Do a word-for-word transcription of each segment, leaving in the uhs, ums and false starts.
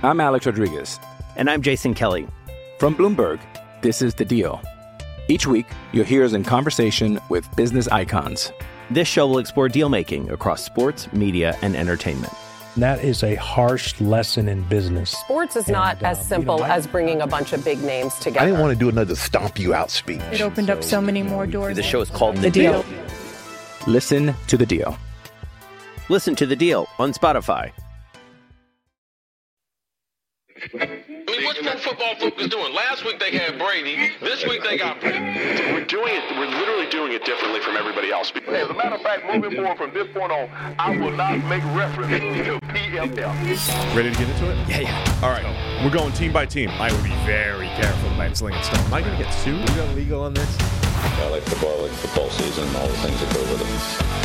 I'm Alex Rodriguez. And I'm Jason Kelly. From Bloomberg, this is The Deal. Each week, you'll hear us in conversation with business icons. This show will explore deal-making across sports, media, and entertainment. That is a harsh lesson in business. Sports is not and, uh, as simple you know, I, as bringing a bunch of big names together. I didn't want to do another stomp you out speech. It opened so, up so many more doors. The show is called The, the deal. deal. Listen to The Deal. Listen to The Deal on Spotify. I mean, what's pro football focus doing? Last week they had Brady. This week they got Brady. We're doing it. We're literally doing it differently from everybody else. As a matter of fact, moving forward from this point on, I will not make reference to P F F. Ready to get into it? Yeah, yeah. All right. We're going team by team. I would be very careful about slinging stuff. Am I going to get sued? We got legal on this? I like football, I like football season, and all the things that go with it.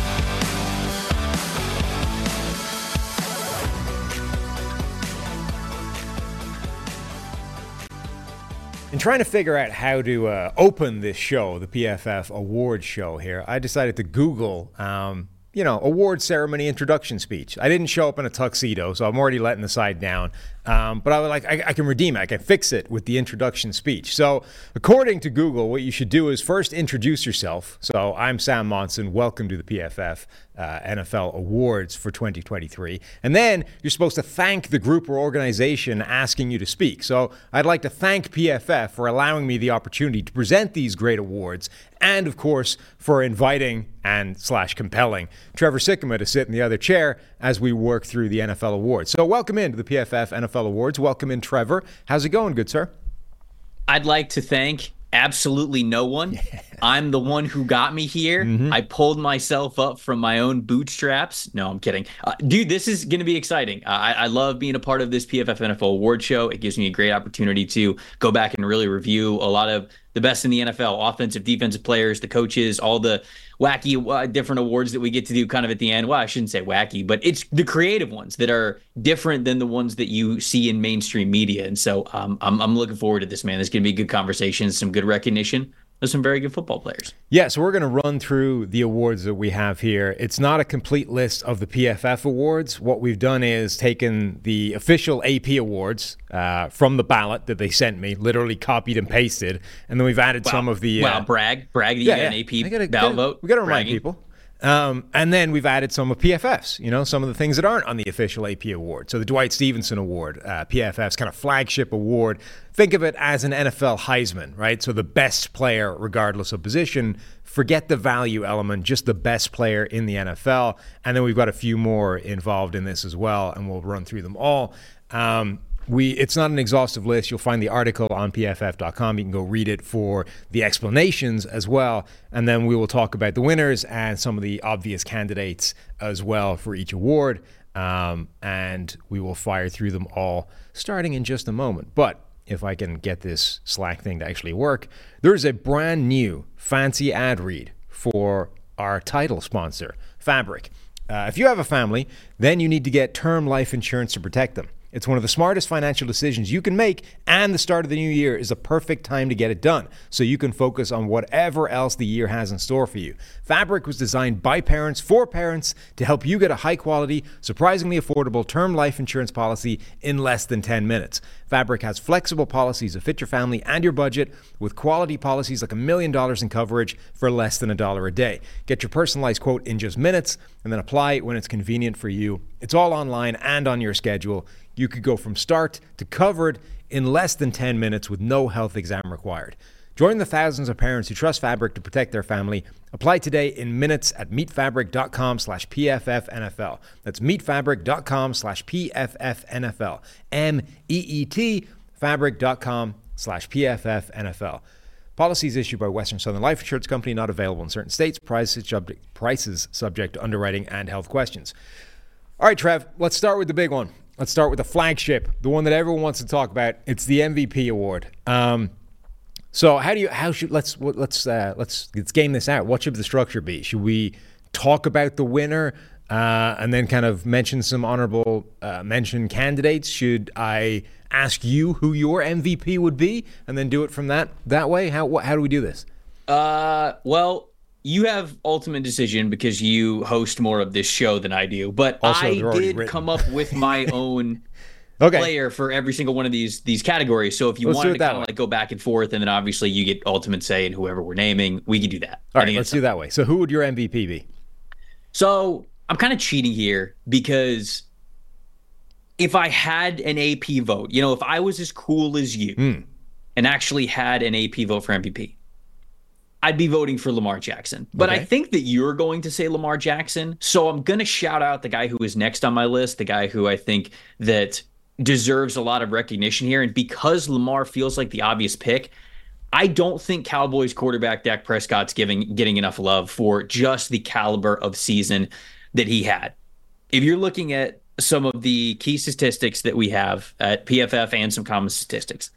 In trying to figure out how to uh, open this show, the P F F Awards show here, I decided to Google, um, you know, award ceremony introduction speech. I didn't show up in a tuxedo, so I'm already letting the side down. Um, but I was like, I, I can redeem it. I can fix it with the introduction speech. So according to Google, what you should do is first introduce yourself. So I'm Sam Monson. Welcome to the P F F uh, N F L Awards for twenty twenty-three. And then you're supposed to thank the group or organization asking you to speak. So I'd like to thank P F F for allowing me the opportunity to present these great awards, and of course for inviting and slash compelling Trevor Sikkema to sit in the other chair as we work through the N F L Awards. So welcome into the P F F N F L Awards. Welcome in, Trevor. How's it going, good sir? I'd like to thank absolutely no one. Yeah. I'm the one who got me here. Mm-hmm. I pulled myself up from my own bootstraps. No, I'm kidding. Uh, dude, this is going to be exciting. Uh, I, I love being a part of this P F F N F L Award show. It gives me a great opportunity to go back and really review a lot of the best in the N F L, offensive, defensive players, the coaches, all the wacky uh, different awards that we get to do kind of at the end. Well, I shouldn't say wacky, but it's the creative ones that are different than the ones that you see in mainstream media. And so um, I'm, I'm looking forward to this, man. There's going to be good conversations, some good recognition. There's some very good football players. Yeah, so we're going to run through the awards that we have here. It's not a complete list of the P F F awards. What we've done is taken the official A P awards uh, from the ballot that they sent me, literally copied and pasted, and then we've added wow. some of the... Uh, wow, brag. Brag that you yeah, got yeah. an A P gotta, ballot gotta, vote. We got to remind Bragging. people. Um, and then we've added some of P F F's, you know, some of the things that aren't on the official A P award. So the Dwight Stevenson Award, uh, P F F's kind of flagship award. Think of it as an N F L Heisman, right? So the best player, regardless of position. Forget the value element, just the best player in the N F L. And then we've got a few more involved in this as well, and we'll run through them all. Um, We It's not an exhaustive list. You'll find the article on P F F dot com. You can go read it for the explanations as well. And then we will talk about the winners and some of the obvious candidates as well for each award. Um, and we will fire through them all starting in just a moment. But if I can get this Slack thing to actually work, there's a brand new fancy ad read for our title sponsor, Fabric. Uh, if you have a family, then you need to get term life insurance to protect them. It's one of the smartest financial decisions you can make, and the start of the new year is a perfect time to get it done, so you can focus on whatever else the year has in store for you. Fabric was designed by parents for parents to help you get a high-quality, surprisingly affordable term life insurance policy in less than ten minutes. Fabric has flexible policies that fit your family and your budget, with quality policies like a million dollars in coverage for less than a dollar a day. Get your personalized quote in just minutes, and then apply it when it's convenient for you. It's all online and on your schedule. You could go from start to covered in less than ten minutes with no health exam required. Join the thousands of parents who trust Fabric to protect their family. Apply today in minutes at meetfabric.com slash PFFNFL. That's meetfabric.com slash PFFNFL. M E E T, fabric.com slash PFFNFL. Policies issued by Western Southern Life Insurance Company, not available in certain states. Prices subject, prices subject to underwriting and health questions. All right, Trev, let's start with the big one. Let's start with the flagship, the one that everyone wants to talk about. It's the M V P award. Um, so how do you, how should, let's, let's, uh, let's, let's game this out. What should the structure be? Should we talk about the winner uh, and then kind of mention some honorable uh, mention candidates? Should I ask you who your M V P would be and then do it from that, that way? How, how do we do this? Uh, well, you have ultimate decision because you host more of this show than I do. But Also, I they're already did written. come up with my own okay. player for every single one of these these categories. So if you let's wanted to kind of like go back and forth, and then obviously you get ultimate say in whoever we're naming, we can do that. All right, let's do that way. So who would your M V P be? So I'm kind of cheating here because if I had an A P vote, you know, if I was as cool as you mm. and actually had an A P vote for M V P, I'd be voting for Lamar Jackson. But okay. I think that you're going to say Lamar Jackson. So I'm going to shout out the guy who is next on my list, the guy who I think that deserves a lot of recognition here. And because Lamar feels like the obvious pick, I don't think Cowboys quarterback Dak Prescott's giving getting enough love for just the caliber of season that he had. If you're looking at some of the key statistics that we have at P F F and some common statistics,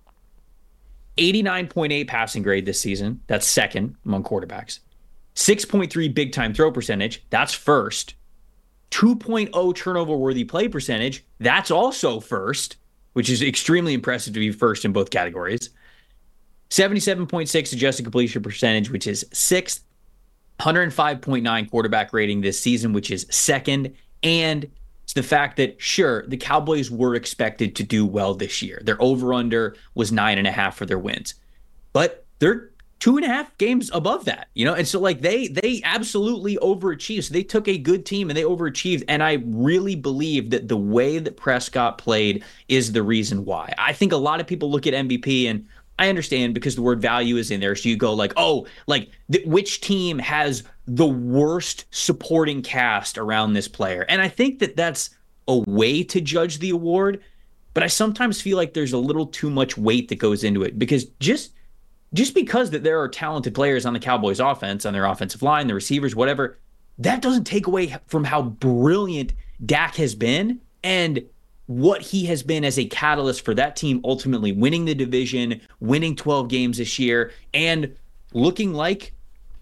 eighty-nine point eight passing grade this season. That's second among quarterbacks. six point three big time throw percentage. That's first. two point oh turnover worthy play percentage. That's also first, which is extremely impressive to be first in both categories. seventy-seven point six adjusted completion percentage, which is sixth. one oh five point nine quarterback rating this season, which is second. And it's the fact that, sure, the Cowboys were expected to do well this year. Their over-under was nine and a half for their wins. But they're two and a half games above that, you know? And so, like, they they absolutely overachieved. So they took a good team and they overachieved. And I really believe that the way that Prescott played is the reason why. I think a lot of people look at M V P, and I understand because the word value is in there. So you go like, oh, like th- which team has the worst supporting cast around this player? And I think that that's a way to judge the award, but I sometimes feel like there's a little too much weight that goes into it because just just because that there are talented players on the Cowboys offense, on their offensive line, the receivers, whatever, that doesn't take away from how brilliant Dak has been and what he has been as a catalyst for that team ultimately winning the division, winning twelve games this year, and looking like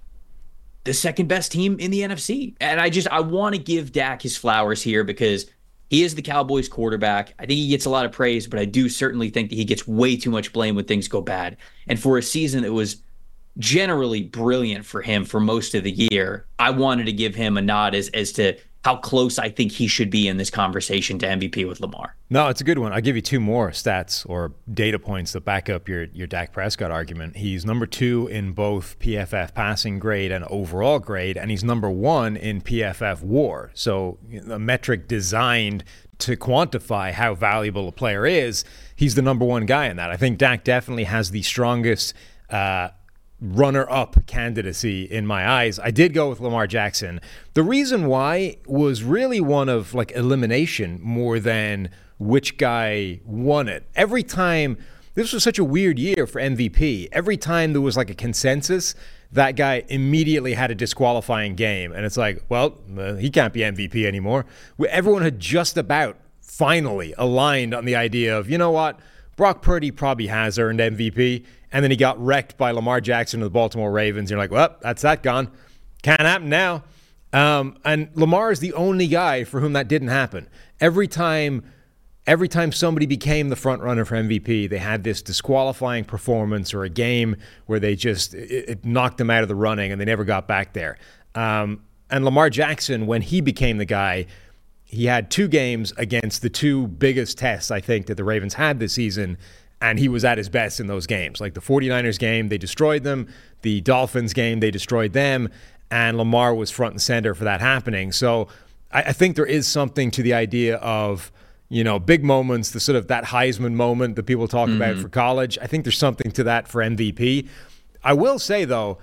the second best team in the N F C. And I just, I want to give Dak his flowers here because he is the Cowboys quarterback. I think he gets a lot of praise, but I do certainly think that he gets way too much blame when things go bad. And for a season that was generally brilliant for him for most of the year, I wanted to give him a nod as, as to how close I think he should be in this conversation to M V P with Lamar. No, it's a good one. I'll give you two more stats or data points that back up your, your Dak Prescott argument. He's number two in both P F F passing grade and overall grade, and he's number one in P F F WAR. So a metric designed to quantify how valuable a player is. He's the number one guy in that. I think Dak definitely has the strongest uh, runner-up candidacy in my eyes. I did go with Lamar Jackson. The reason why was really one of like elimination more than which guy won it. Every time, this was such a weird year for M V P. Every time there was like a consensus, that guy immediately had a disqualifying game. And it's like, well, uh, he can't be M V P anymore. Everyone had just about finally aligned on the idea of, you know what, Brock Purdy probably has earned M V P. And then he got wrecked by Lamar Jackson of the Baltimore Ravens. You're like, well, that's that gone. Can't happen now. Um, and Lamar is the only guy for whom that didn't happen. Every time, every time somebody became the front runner for M V P, they had this disqualifying performance or a game where they just it, it knocked them out of the running and they never got back there. Um, and Lamar Jackson, when he became the guy, he had two games against the two biggest tests, I think, that the Ravens had this season. And he was at his best in those games. Like the 49ers game, they destroyed them. The Dolphins game, they destroyed them. And Lamar was front and center for that happening. So I, I think there is something to the idea of, you know, big moments, the sort of that Heisman moment that people talk mm-hmm. about for college. I think there's something to that for M V P. I will say, though,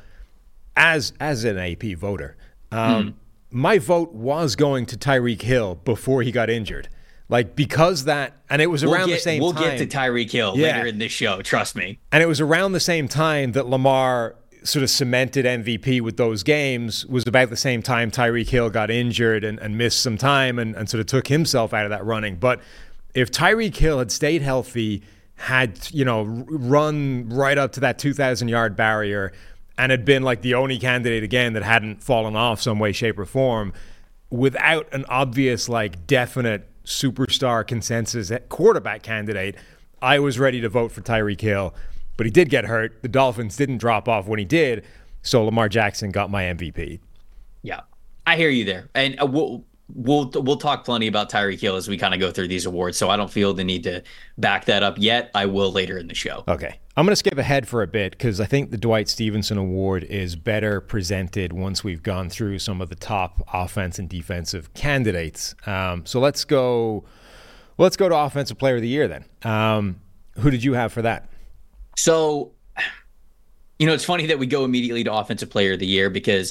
as as an A P voter, um, mm. my vote was going to Tyreek Hill before he got injured. Like, because that, and it was around we'll get, the same we'll time. We'll get to Tyreek Hill yeah. later in this show, trust me. And it was around the same time that Lamar sort of cemented M V P with those games, was about the same time Tyreek Hill got injured and, and missed some time and, and sort of took himself out of that running. But if Tyreek Hill had stayed healthy, had, you know, run right up to that two thousand yard barrier and had been like the only candidate again that hadn't fallen off some way, shape, or form, without an obvious, like, definite superstar consensus quarterback candidate, I was ready to vote for Tyreek Hill, but he did get hurt. The Dolphins didn't drop off when he did, so Lamar Jackson got my M V P. Yeah, I hear you there. And uh, we'll, we'll we'll talk plenty about Tyreek Hill as we kind of go through these awards, so I don't feel the need to back that up yet. I will later in the show. Okay. I'm going to skip ahead for a bit because I think the Dwight Stevenson Award is better presented once we've gone through some of the top offense and defensive candidates. Um, so let's go let's go to Offensive Player of the Year then. Um, who did you have for that? So, you know, it's funny that we go immediately to Offensive Player of the Year because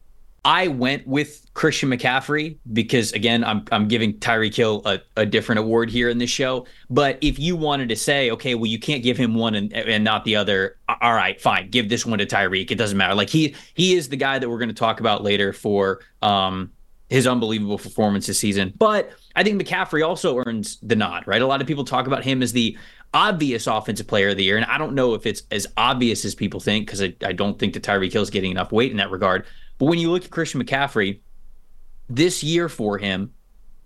I went with Christian McCaffrey because, again, I'm I'm giving Tyreek Hill a, a different award here in this show. But if you wanted to say, okay, well, you can't give him one and, and not the other, all right, fine, give this one to Tyreek. It doesn't matter. Like he he is the guy that we're going to talk about later for um, his unbelievable performance this season. But I think McCaffrey also earns the nod, right? A lot of people talk about him as the obvious Offensive Player of the Year, and I don't know if it's as obvious as people think because I, I don't think that Tyreek Hill is getting enough weight in that regard. But when you look at Christian McCaffrey, this year for him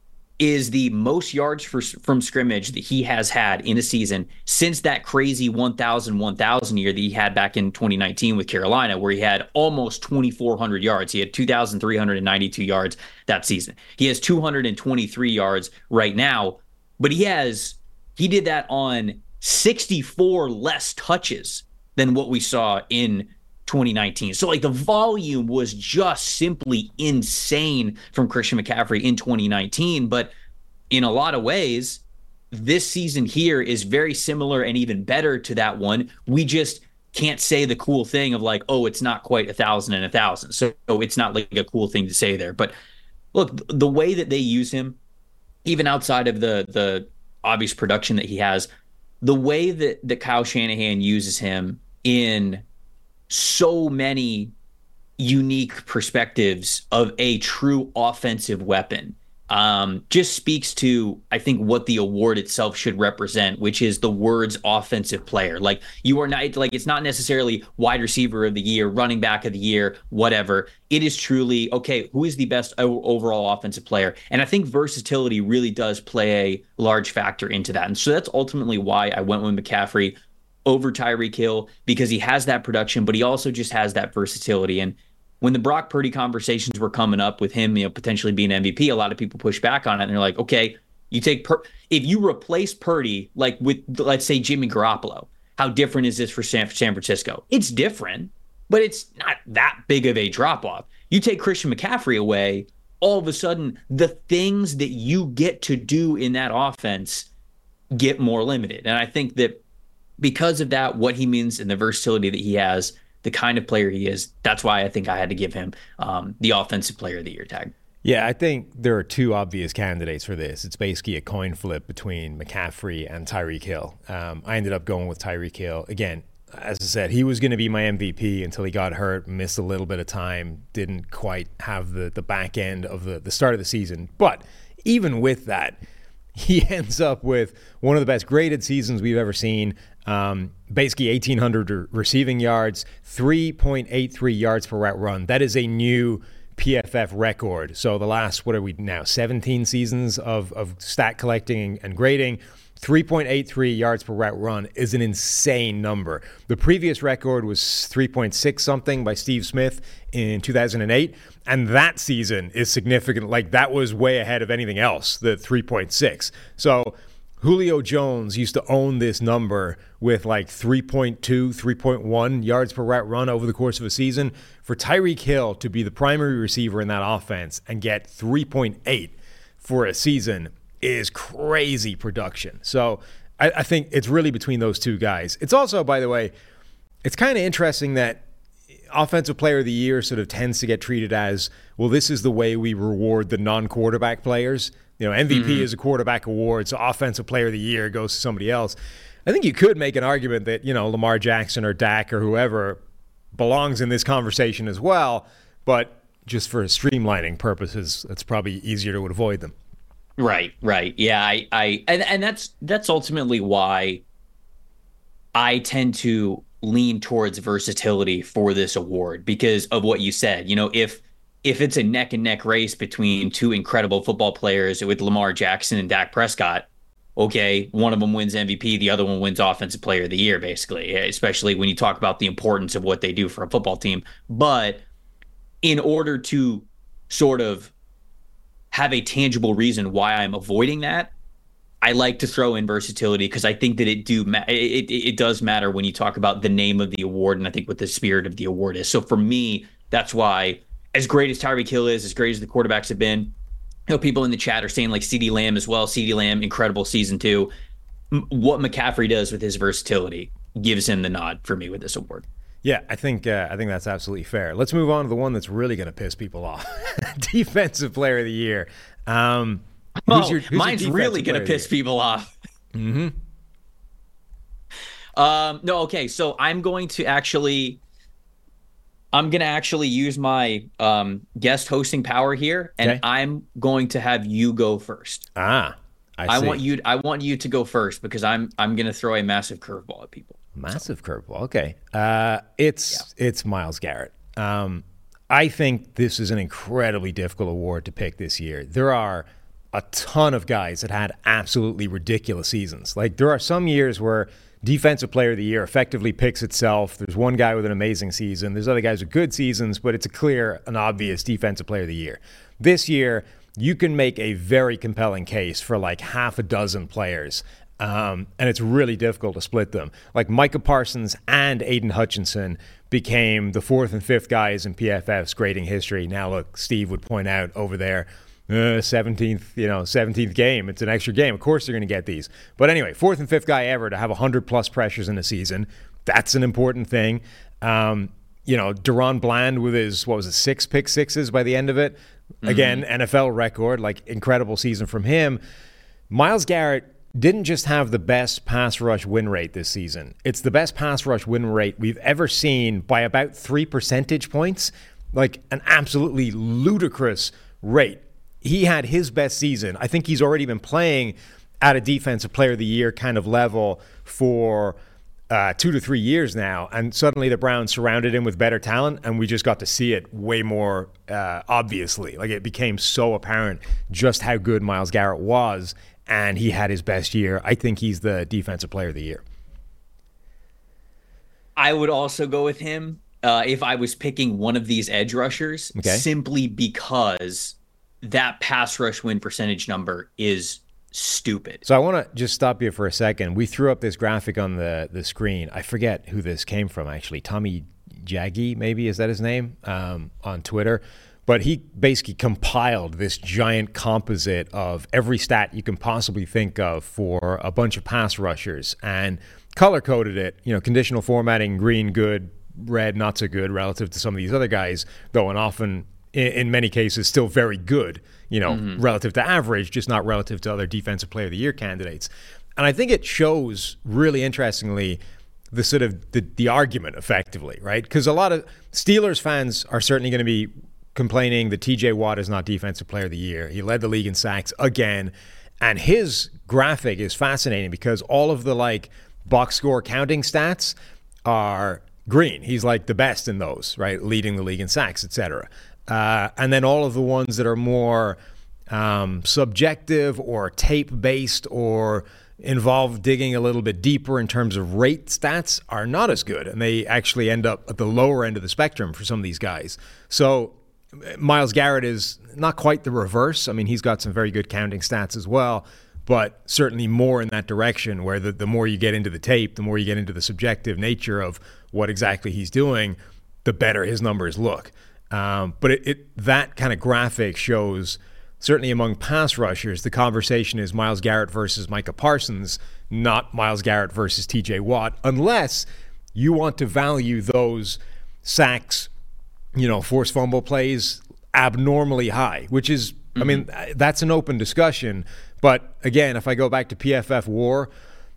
is the most yards for, from scrimmage that he has had in a season since that crazy one thousand one thousand year that he had back in twenty nineteen with Carolina, where he had almost twenty-four hundred yards. He had two thousand three hundred ninety-two yards that season. He has two hundred twenty-three yards right now, but he has he did that on sixty-four less touches than what we saw in twenty nineteen. So like the volume was just simply insane from Christian McCaffrey in twenty nineteen. But in a lot of ways, this season here is very similar and even better to that one. We just can't say the cool thing of like, oh, it's not quite a thousand and a thousand. So it's not like a cool thing to say there. But look, the way that they use him, even outside of the the obvious production that he has, the way that, that Kyle Shanahan uses him in so many unique perspectives of a true offensive weapon um, just speaks to, I think, what the award itself should represent, which is the words offensive player. Like you are not like, it's not necessarily wide receiver of the year, running back of the year, whatever. It is truly, okay, who is the best overall offensive player? And I think versatility really does play a large factor into that. And so that's ultimately why I went with McCaffrey over Tyreek Hill, because he has that production, but he also just has that versatility. And when the Brock Purdy conversations were coming up with him, you know, potentially being M V P, a lot of people push back on it. And they're like, okay, you take Pur- if you replace Purdy, like with, let's say, Jimmy Garoppolo, how different is this for San, San Francisco? It's different, but it's not that big of a drop off. You take Christian McCaffrey away, all of a sudden, the things that you get to do in that offense get more limited. And I think that because of that, what he means and the versatility that he has, the kind of player he is, that's why I think I had to give him um, the Offensive Player of the Year tag. Yeah, I think there are two obvious candidates for this. It's basically a coin flip between McCaffrey and Tyreek Hill. Um, I ended up going with Tyreek Hill. Again, as I said, he was going to be my M V P until he got hurt, missed a little bit of time, didn't quite have the, the back end of the, the start of the season. But even with that, he ends up with one of the best graded seasons we've ever seen. Um, basically eighteen hundred re- receiving yards, three point eight three yards per route run. That is a new P F F record. So the last, what are we now, seventeen seasons of, of stat collecting and grading, three point eight three yards per route run is an insane number. The previous record was three point six something by Steve Smith in two thousand eight. And that season is significant. Like that was way ahead of anything else, the three point six. So Julio Jones used to own this number with like three point two, three point one yards per route run over the course of a season. For Tyreek Hill to be the primary receiver in that offense and get three point eight for a season is crazy production. So I, I think it's really between those two guys. It's also, by the way, it's kind of interesting that Offensive Player of the Year sort of tends to get treated as, well, this is the way we reward the non-quarterback players. You know, M V P mm-hmm. is a quarterback award, so Offensive Player of the Year goes to somebody else. I think you could make an argument that, you know, Lamar Jackson or Dak or whoever belongs in this conversation as well, but just for streamlining purposes, it's probably easier to avoid them. Right, right. Yeah, I, I and, and that's that's ultimately why I tend to lean towards versatility for this award because of what you said. You know, if if it's a neck and neck race between two incredible football players with Lamar Jackson and Dak Prescott, okay, one of them wins M V P, the other one wins Offensive Player of the Year, basically, especially when you talk about the importance of what they do for a football team. But in order to sort of have a tangible reason why I'm avoiding that, I like to throw in versatility because I think that it do ma- it, it it does matter when you talk about the name of the award and I think what the spirit of the award is. So for me, that's why, as great as Tyreek Hill is, as great as the quarterbacks have been, you know, people in the chat are saying like CeeDee Lamb as well. CeeDee Lamb, incredible season two. M- what McCaffrey does with his versatility gives him the nod for me with this award. Yeah, I think uh, I think that's absolutely fair. Let's move on to the one that's really going to piss people off. Defensive Player of the Year. Um, oh, who's your, who's mine's really going to piss people off. Mm-hmm. Um, no, okay. So I'm going to actually, I'm going to actually use my um, guest hosting power here, and okay. I'm going to have you go first. Ah, I, I see. want you. I want you to go first because I'm I'm going to throw a massive curveball at people. Massive so. curveball. Okay, uh, it's yeah. it's Myles Garrett. Um, I think this is an incredibly difficult award to pick this year. There are a ton of guys that had absolutely ridiculous seasons. Like there are some years where Defensive Player of the Year effectively picks itself. There's one guy with an amazing season. There's other guys with good seasons, but it's a clear and obvious Defensive Player of the Year. This year, you can make a very compelling case for like half a dozen players, um, and it's really difficult to split them. Like Micah Parsons and Aiden Hutchinson became the fourth and fifth guys in P F F's grading history. Now, look, Steve would point out over there, Uh, seventeenth, you know, seventeenth game. It's an extra game. Of course, you're going to get these. But anyway, fourth and fifth guy ever to have one hundred plus pressures in a season. That's an important thing. Um, you know, Deron Bland with his, what was it, six pick sixes by the end of it. Mm-hmm. Again, N F L record, like incredible season from him. Myles Garrett didn't just have the best pass rush win rate this season. It's the best pass rush win rate we've ever seen by about three percentage points. Like an absolutely ludicrous rate. He had his best season. I think he's already been playing at a Defensive Player of the Year kind of level for uh, two to three years now. And suddenly the Browns surrounded him with better talent, and we just got to see it way more uh, obviously. Like it became so apparent just how good Myles Garrett was, and he had his best year. I think he's the Defensive Player of the Year. I would also go with him uh, if I was picking one of these edge rushers, okay. simply because that pass rush win percentage number is stupid. So I want to just stop you for a second. We threw up this graphic on the, the screen. I forget who this came from, actually. Tommy Jaggy, maybe, is that his name, um, on Twitter. But he basically compiled this giant composite of every stat you can possibly think of for a bunch of pass rushers and color-coded it, you know, conditional formatting, green, good, red, not so good relative to some of these other guys, though, and often in many cases, still very good, you know, mm-hmm. relative to average, just not relative to other Defensive Player of the Year candidates. And I think it shows really interestingly the sort of the, the argument effectively, right? Because a lot of Steelers fans are certainly going to be complaining that T J Watt is not Defensive Player of the Year. He led the league in sacks again. And his graphic is fascinating because all of the like box score counting stats are green. He's like the best in those, right? Leading the league in sacks, et cetera. Uh, and then all of the ones that are more um, subjective or tape-based or involve digging a little bit deeper in terms of rate stats are not as good. And they actually end up at the lower end of the spectrum for some of these guys. So Myles Garrett is not quite the reverse. I mean, he's got some very good counting stats as well, but certainly more in that direction where the, the more you get into the tape, the more you get into the subjective nature of what exactly he's doing, the better his numbers look. Um, but it, it that kind of graphic shows, certainly among pass rushers, the conversation is Myles Garrett versus Micah Parsons, not Myles Garrett versus T J Watt, unless you want to value those sacks, you know, forced fumble plays abnormally high, which is, mm-hmm. I mean, that's an open discussion. But again, if I go back to P F F WAR,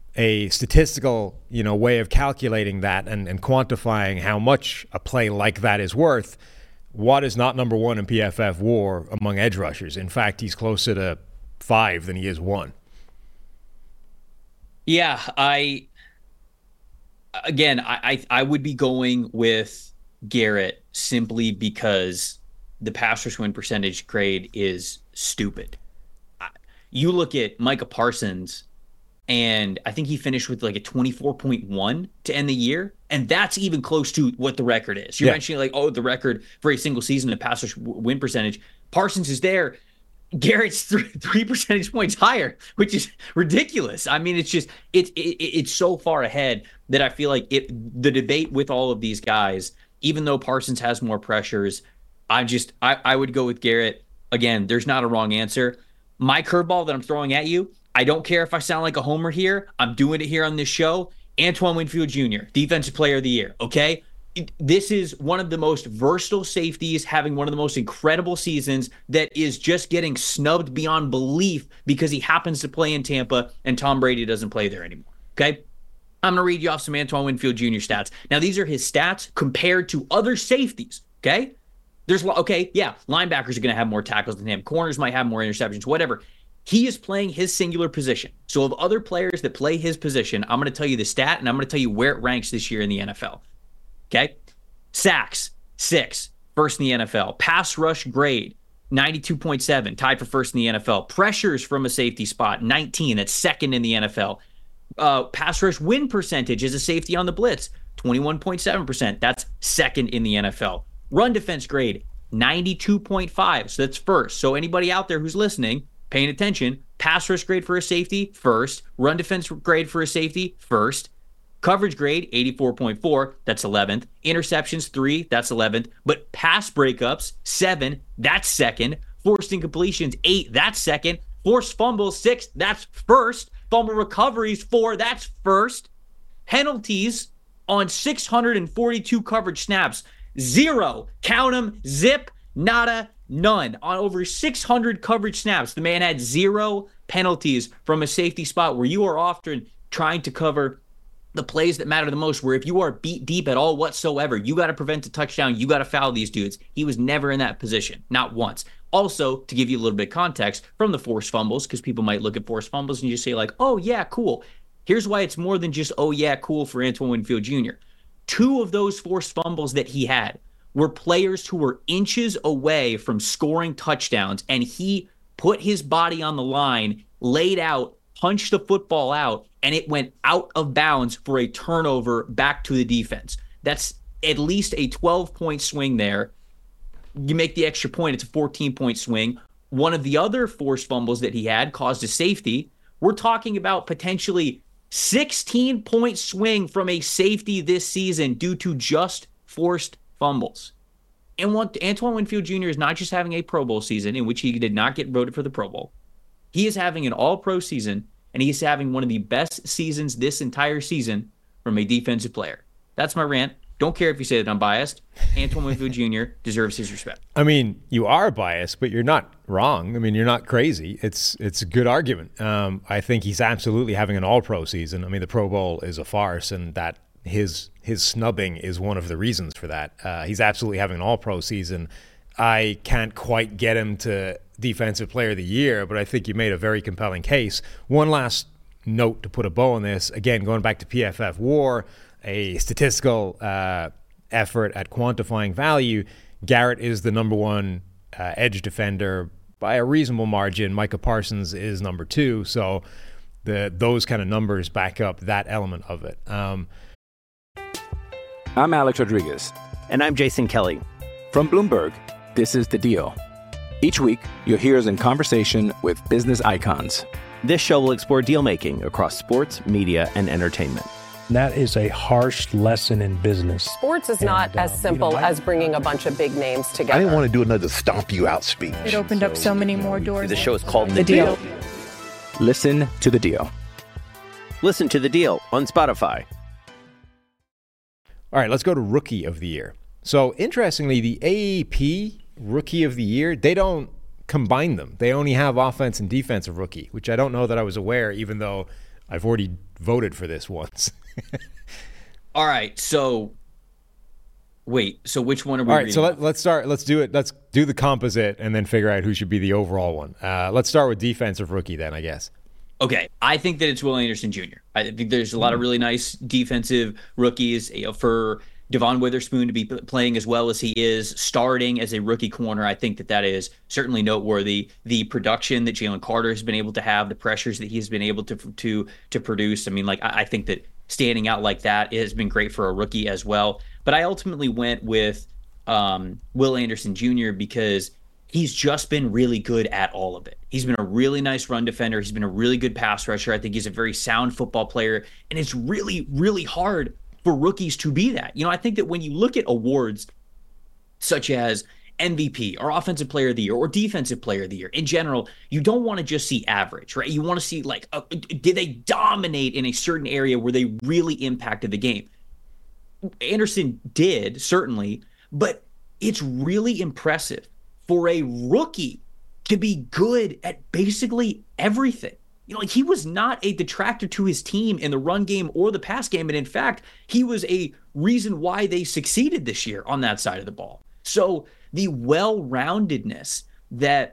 a statistical, you know, way of calculating that and, and quantifying how much a play like that is worth, Watt is not number one in P F F WAR among edge rushers. In fact, he's closer to five than he is one. Yeah, I again, I, I I would be going with Garrett simply because the pass rush win percentage grade is stupid. You look at Micah Parsons, and I think he finished with like a twenty-four point one to end the year. And that's even close to what the record is. You're yeah. mentioning like, oh, the record for a single season of pass rush win percentage. Parsons is there. Garrett's three, three percentage points higher, which is ridiculous. I mean, it's just it's it, it's so far ahead that I feel like it. The debate with all of these guys, even though Parsons has more pressures, I just I, I would go with Garrett. Again, there's not a wrong answer. My curveball that I'm throwing at you, I don't care if I sound like a homer here. I'm doing it here on this show. Antoine Winfield Junior, Defensive Player of the Year. Okay. This is one of the most versatile safeties, having one of the most incredible seasons, that is just getting snubbed beyond belief because he happens to play in Tampa and Tom Brady doesn't play there anymore. Okay. I'm going to read you off some Antoine Winfield Junior stats. Now, these are his stats compared to other safeties. Okay. There's, okay, yeah, linebackers are going to have more tackles than him. Corners might have more interceptions, whatever. He is playing his singular position. So of other players that play his position, I'm going to tell you the stat, and I'm going to tell you where it ranks this year in the N F L. Okay? Sacks, six, first in the N F L. Pass rush grade, ninety-two point seven, tied for first in the N F L. Pressures from a safety spot, nineteen, that's second in the N F L. Uh, pass rush win percentage as a safety on the blitz, twenty-one point seven percent, that's second in the N F L. Run defense grade, ninety-two point five. So that's first. So anybody out there who's listening, paying attention, pass rush grade for a safety, first. Run defense grade for a safety, first. Coverage grade, eighty-four point four. That's eleventh. Interceptions, three. That's eleventh. But pass breakups, seven. That's second. Forced incompletions, eight. That's second. Forced fumbles, six. That's first. Fumble recoveries, four. That's first. Penalties on six hundred forty-two coverage snaps, zero. Count them. Zip. Nada. None. On over six hundred coverage snaps, the man had zero penalties from a safety spot where you are often trying to cover the plays that matter the most, where if you are beat deep at all whatsoever, you got to prevent a touchdown, you got to foul these dudes. He was never in that position, not once. Also, to give you a little bit of context from the forced fumbles, because people might look at forced fumbles and you say like, oh yeah, cool. Here's why it's more than just, oh yeah, cool for Antoine Winfield Junior Two of those forced fumbles that he had were players who were inches away from scoring touchdowns, and he put his body on the line, laid out, punched the football out, and it went out of bounds for a turnover back to the defense. That's at least a twelve-point swing there. You make the extra point, it's a fourteen-point swing. One of the other forced fumbles that he had caused a safety. We're talking about potentially sixteen-point swing from a safety this season due to just forced fumbles. And what Antoine Winfield Junior is not just having a Pro Bowl season in which he did not get voted for the Pro Bowl. He is having an all-pro season, and he's having one of the best seasons this entire season from a defensive player. That's my rant. Don't care if you say that I'm biased. Antoine Winfield Junior deserves his respect. I mean, you are biased, but you're not wrong. I mean, you're not crazy. It's it's a good argument. Um, I think he's absolutely having an all-pro season. I mean, the Pro Bowl is a farce, and that his his snubbing is one of the reasons for that. Uh, he's absolutely having an all-pro season. I can't quite get him to Defensive Player of the Year, but I think you made a very compelling case. One last note to put a bow on this. Again, going back to P F F WAR, a statistical uh, effort at quantifying value, Garrett is the number one uh, edge defender by a reasonable margin. Micah Parsons is number two. So the those kind of numbers back up that element of it. Um, I'm Alex Rodriguez. And I'm Jason Kelly. From Bloomberg, this is The Deal. Each week, you'll hear us in conversation with business icons. This show will explore deal-making across sports, media, and entertainment. That is a harsh lesson in business. Sports is not and, as um, simple you know, I, as bringing a bunch of big names together. I didn't want to do another stomp you out speech. It opened up so many more doors. The show is called The, the deal. deal. Listen to The Deal. Listen to The Deal on Spotify. All right, let's go to Rookie of the Year. So interestingly, the A A P Rookie of the Year, they don't combine them. They only have offense and defensive rookie, which I don't know that I was aware, even though I've already voted for this once. All right, so wait, so which one are we All right, reading? so let, let's start. Let's do it. Let's do the composite and then figure out who should be the overall one. Uh, let's start with defensive rookie then, I guess. Okay, I think that it's Will Anderson Junior I think there's a lot of really nice defensive rookies. You know, for Devon Witherspoon to be playing as well as he is, starting as a rookie corner, I think that that is certainly noteworthy. The production that Jalen Carter has been able to have, the pressures that he's been able to to to produce. I mean, like I, I think that standing out like that has been great for a rookie as well. But I ultimately went with um, Will Anderson Junior because he's just been really good at all of it. He's been a really nice run defender. He's been a really good pass rusher. I think he's a very sound football player. And it's really, really hard for rookies to be that. You know, I think that when you look at awards such as M V P or Offensive Player of the Year or Defensive Player of the Year, in general, you don't want to just see average, right? You want to see, like, uh, did they dominate in a certain area where they really impacted the game? Anderson did, certainly, but it's really impressive for a rookie to be good at basically everything. You know, like, he was not a detractor to his team in the run game or the pass game. And in fact, he was a reason why they succeeded this year on that side of the ball. So the well-roundedness that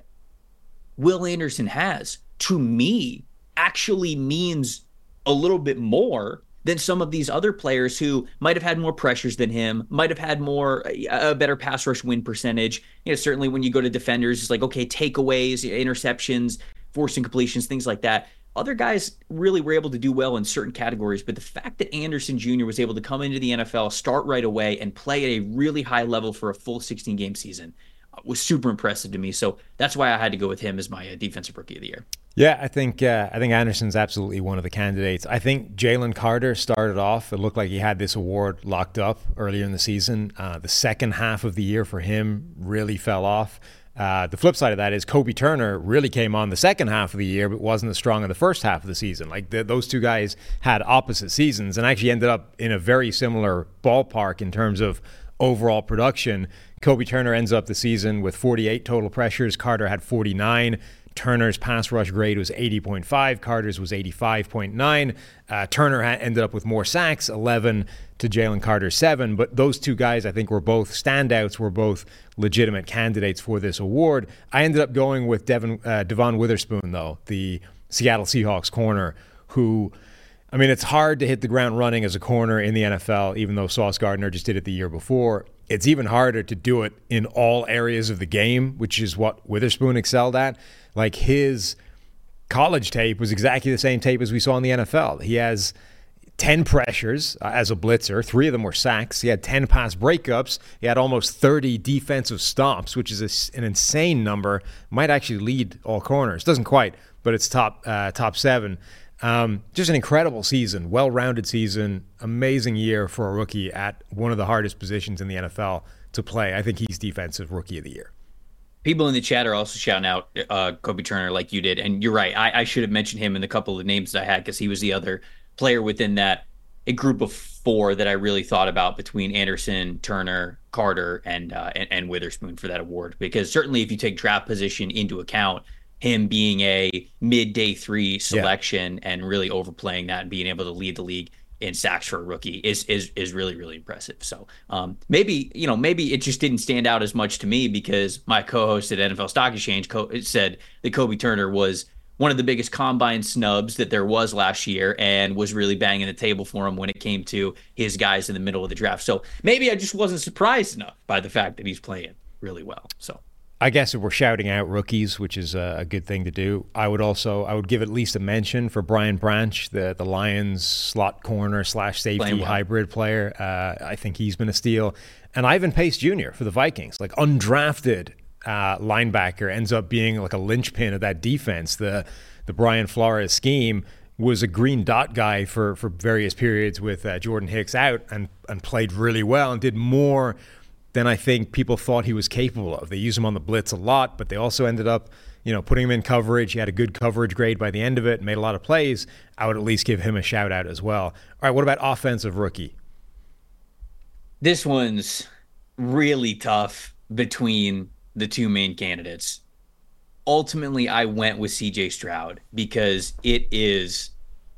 Will Anderson has, to me, actually means a little bit more than some of these other players who might have had more pressures than him, might have had more, a better pass rush win percentage. You know, certainly when you go to defenders, it's like, okay, takeaways, interceptions, forcing completions, things like that. Other guys really were able to do well in certain categories, but the fact that Anderson Junior was able to come into the N F L, start right away, and play at a really high level for a full sixteen-game season was super impressive to me. So that's why I had to go with him as my uh, Defensive Rookie of the Year. Yeah, I think uh, I think Anderson's absolutely one of the candidates. I think Jalen Carter started off. It looked like he had this award locked up earlier in the season. Uh, the second half of the year for him really fell off. Uh, the flip side of that is Kobe Turner really came on the second half of the year, but wasn't as strong in the first half of the season. Like the, those two guys had opposite seasons and actually ended up in a very similar ballpark in terms of overall production. Kobe Turner ends up the season with forty-eight total pressures. Carter had forty-nine. Turner's pass rush grade was eighty point five. Carter's was eighty-five point nine. Uh, Turner ha- ended up with more sacks, eleven to Jalen Carter's seven. But those two guys, I think, were both standouts, were both legitimate candidates for this award. I ended up going with Devin, uh, Devon Witherspoon, though, the Seattle Seahawks corner, who, I mean, it's hard to hit the ground running as a corner in the N F L, even though Sauce Gardner just did it the year before. It's even harder to do it in all areas of the game, which is what Witherspoon excelled at. Like, his college tape was exactly the same tape as we saw in the N F L. He has ten pressures uh, as a blitzer. Three of them were sacks. He had ten pass breakups. He had almost thirty defensive stomps, which is a, an insane number. Might actually lead all corners. Doesn't quite, but it's top uh, top seven. Um, just an incredible season, well-rounded season, amazing year for a rookie at one of the hardest positions in the N F L to play. I think he's Defensive Rookie of the Year. People in the chat are also shouting out uh, Kobe Turner like you did. And you're right. I, I should have mentioned him in the couple of names that I had because he was the other player within that a group of four that I really thought about between Anderson, Turner, Carter, and, uh, and and Witherspoon for that award. Because certainly if you take draft position into account, him being a mid-day three selection yeah. and really overplaying that and being able to lead the league in sacks for a rookie is is is really, really impressive. So um, maybe, you know, maybe it just didn't stand out as much to me because my co-host at N F L Stock Exchange co- said that Kobe Turner was one of the biggest combine snubs that there was last year and was really banging the table for him when it came to his guys in the middle of the draft. So maybe I just wasn't surprised enough by the fact that he's playing really well. So I guess if we're shouting out rookies, which is a, a good thing to do, I would also I would give at least a mention for Brian Branch, the the Lions slot corner slash safety well. hybrid player. Uh, I think he's been a steal. And Ivan Pace Junior for the Vikings, like undrafted uh, linebacker, ends up being like a linchpin of that defense. The the Brian Flores scheme was a green dot guy for for various periods with uh, Jordan Hicks out and and played really well and did more than I think people thought he was capable of. They used him on the blitz a lot, but they also ended up, you know, putting him in coverage. He had a good coverage grade by the end of it, made a lot of plays. I would at least give him a shout out as well. All right, what about Offensive Rookie? This one's really tough between the two main candidates. Ultimately, I went with C J Stroud because it is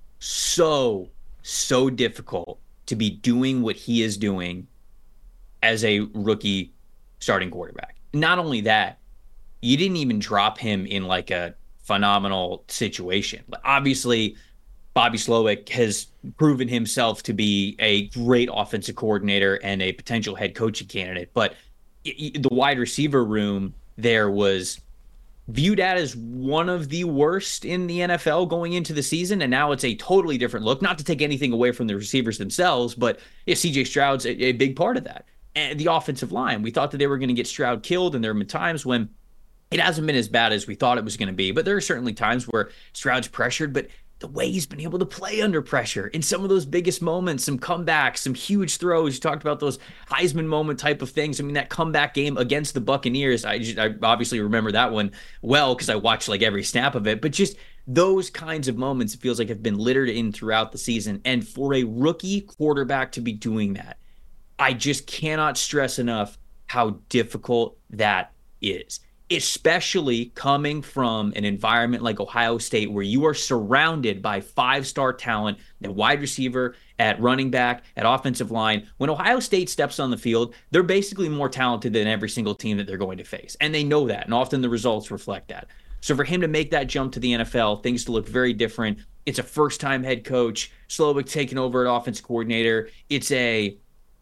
so, so difficult to be doing what he is doing as a rookie starting quarterback. Not only that, you didn't even drop him in like a phenomenal situation. Obviously, Bobby Slowick has proven himself to be a great offensive coordinator and a potential head coaching candidate, but the wide receiver room there was viewed at as one of the worst in the N F L going into the season, and now it's a totally different look. Not to take anything away from the receivers themselves, but yeah, C J Stroud's a, a big part of that. And the offensive line, we thought that they were going to get Stroud killed, and there have been times when it hasn't been as bad as we thought it was going to be. But there are certainly times where Stroud's pressured, but the way he's been able to play under pressure in some of those biggest moments, some comebacks, some huge throws. You talked about those Heisman moment type of things. I mean, that comeback game against the Buccaneers, I, I obviously remember that one well because I watched like every snap of it. But just those kinds of moments, it feels like have been littered in throughout the season. And for a rookie quarterback to be doing that, I just cannot stress enough how difficult that is. Especially coming from an environment like Ohio State where you are surrounded by five-star talent at wide receiver, at running back, at offensive line. When Ohio State steps on the field, they're basically more talented than every single team that they're going to face. And they know that, and often the results reflect that. So for him to make that jump to the N F L, things to look very different. It's a first-time head coach, Slowik taking over at offensive coordinator. It's a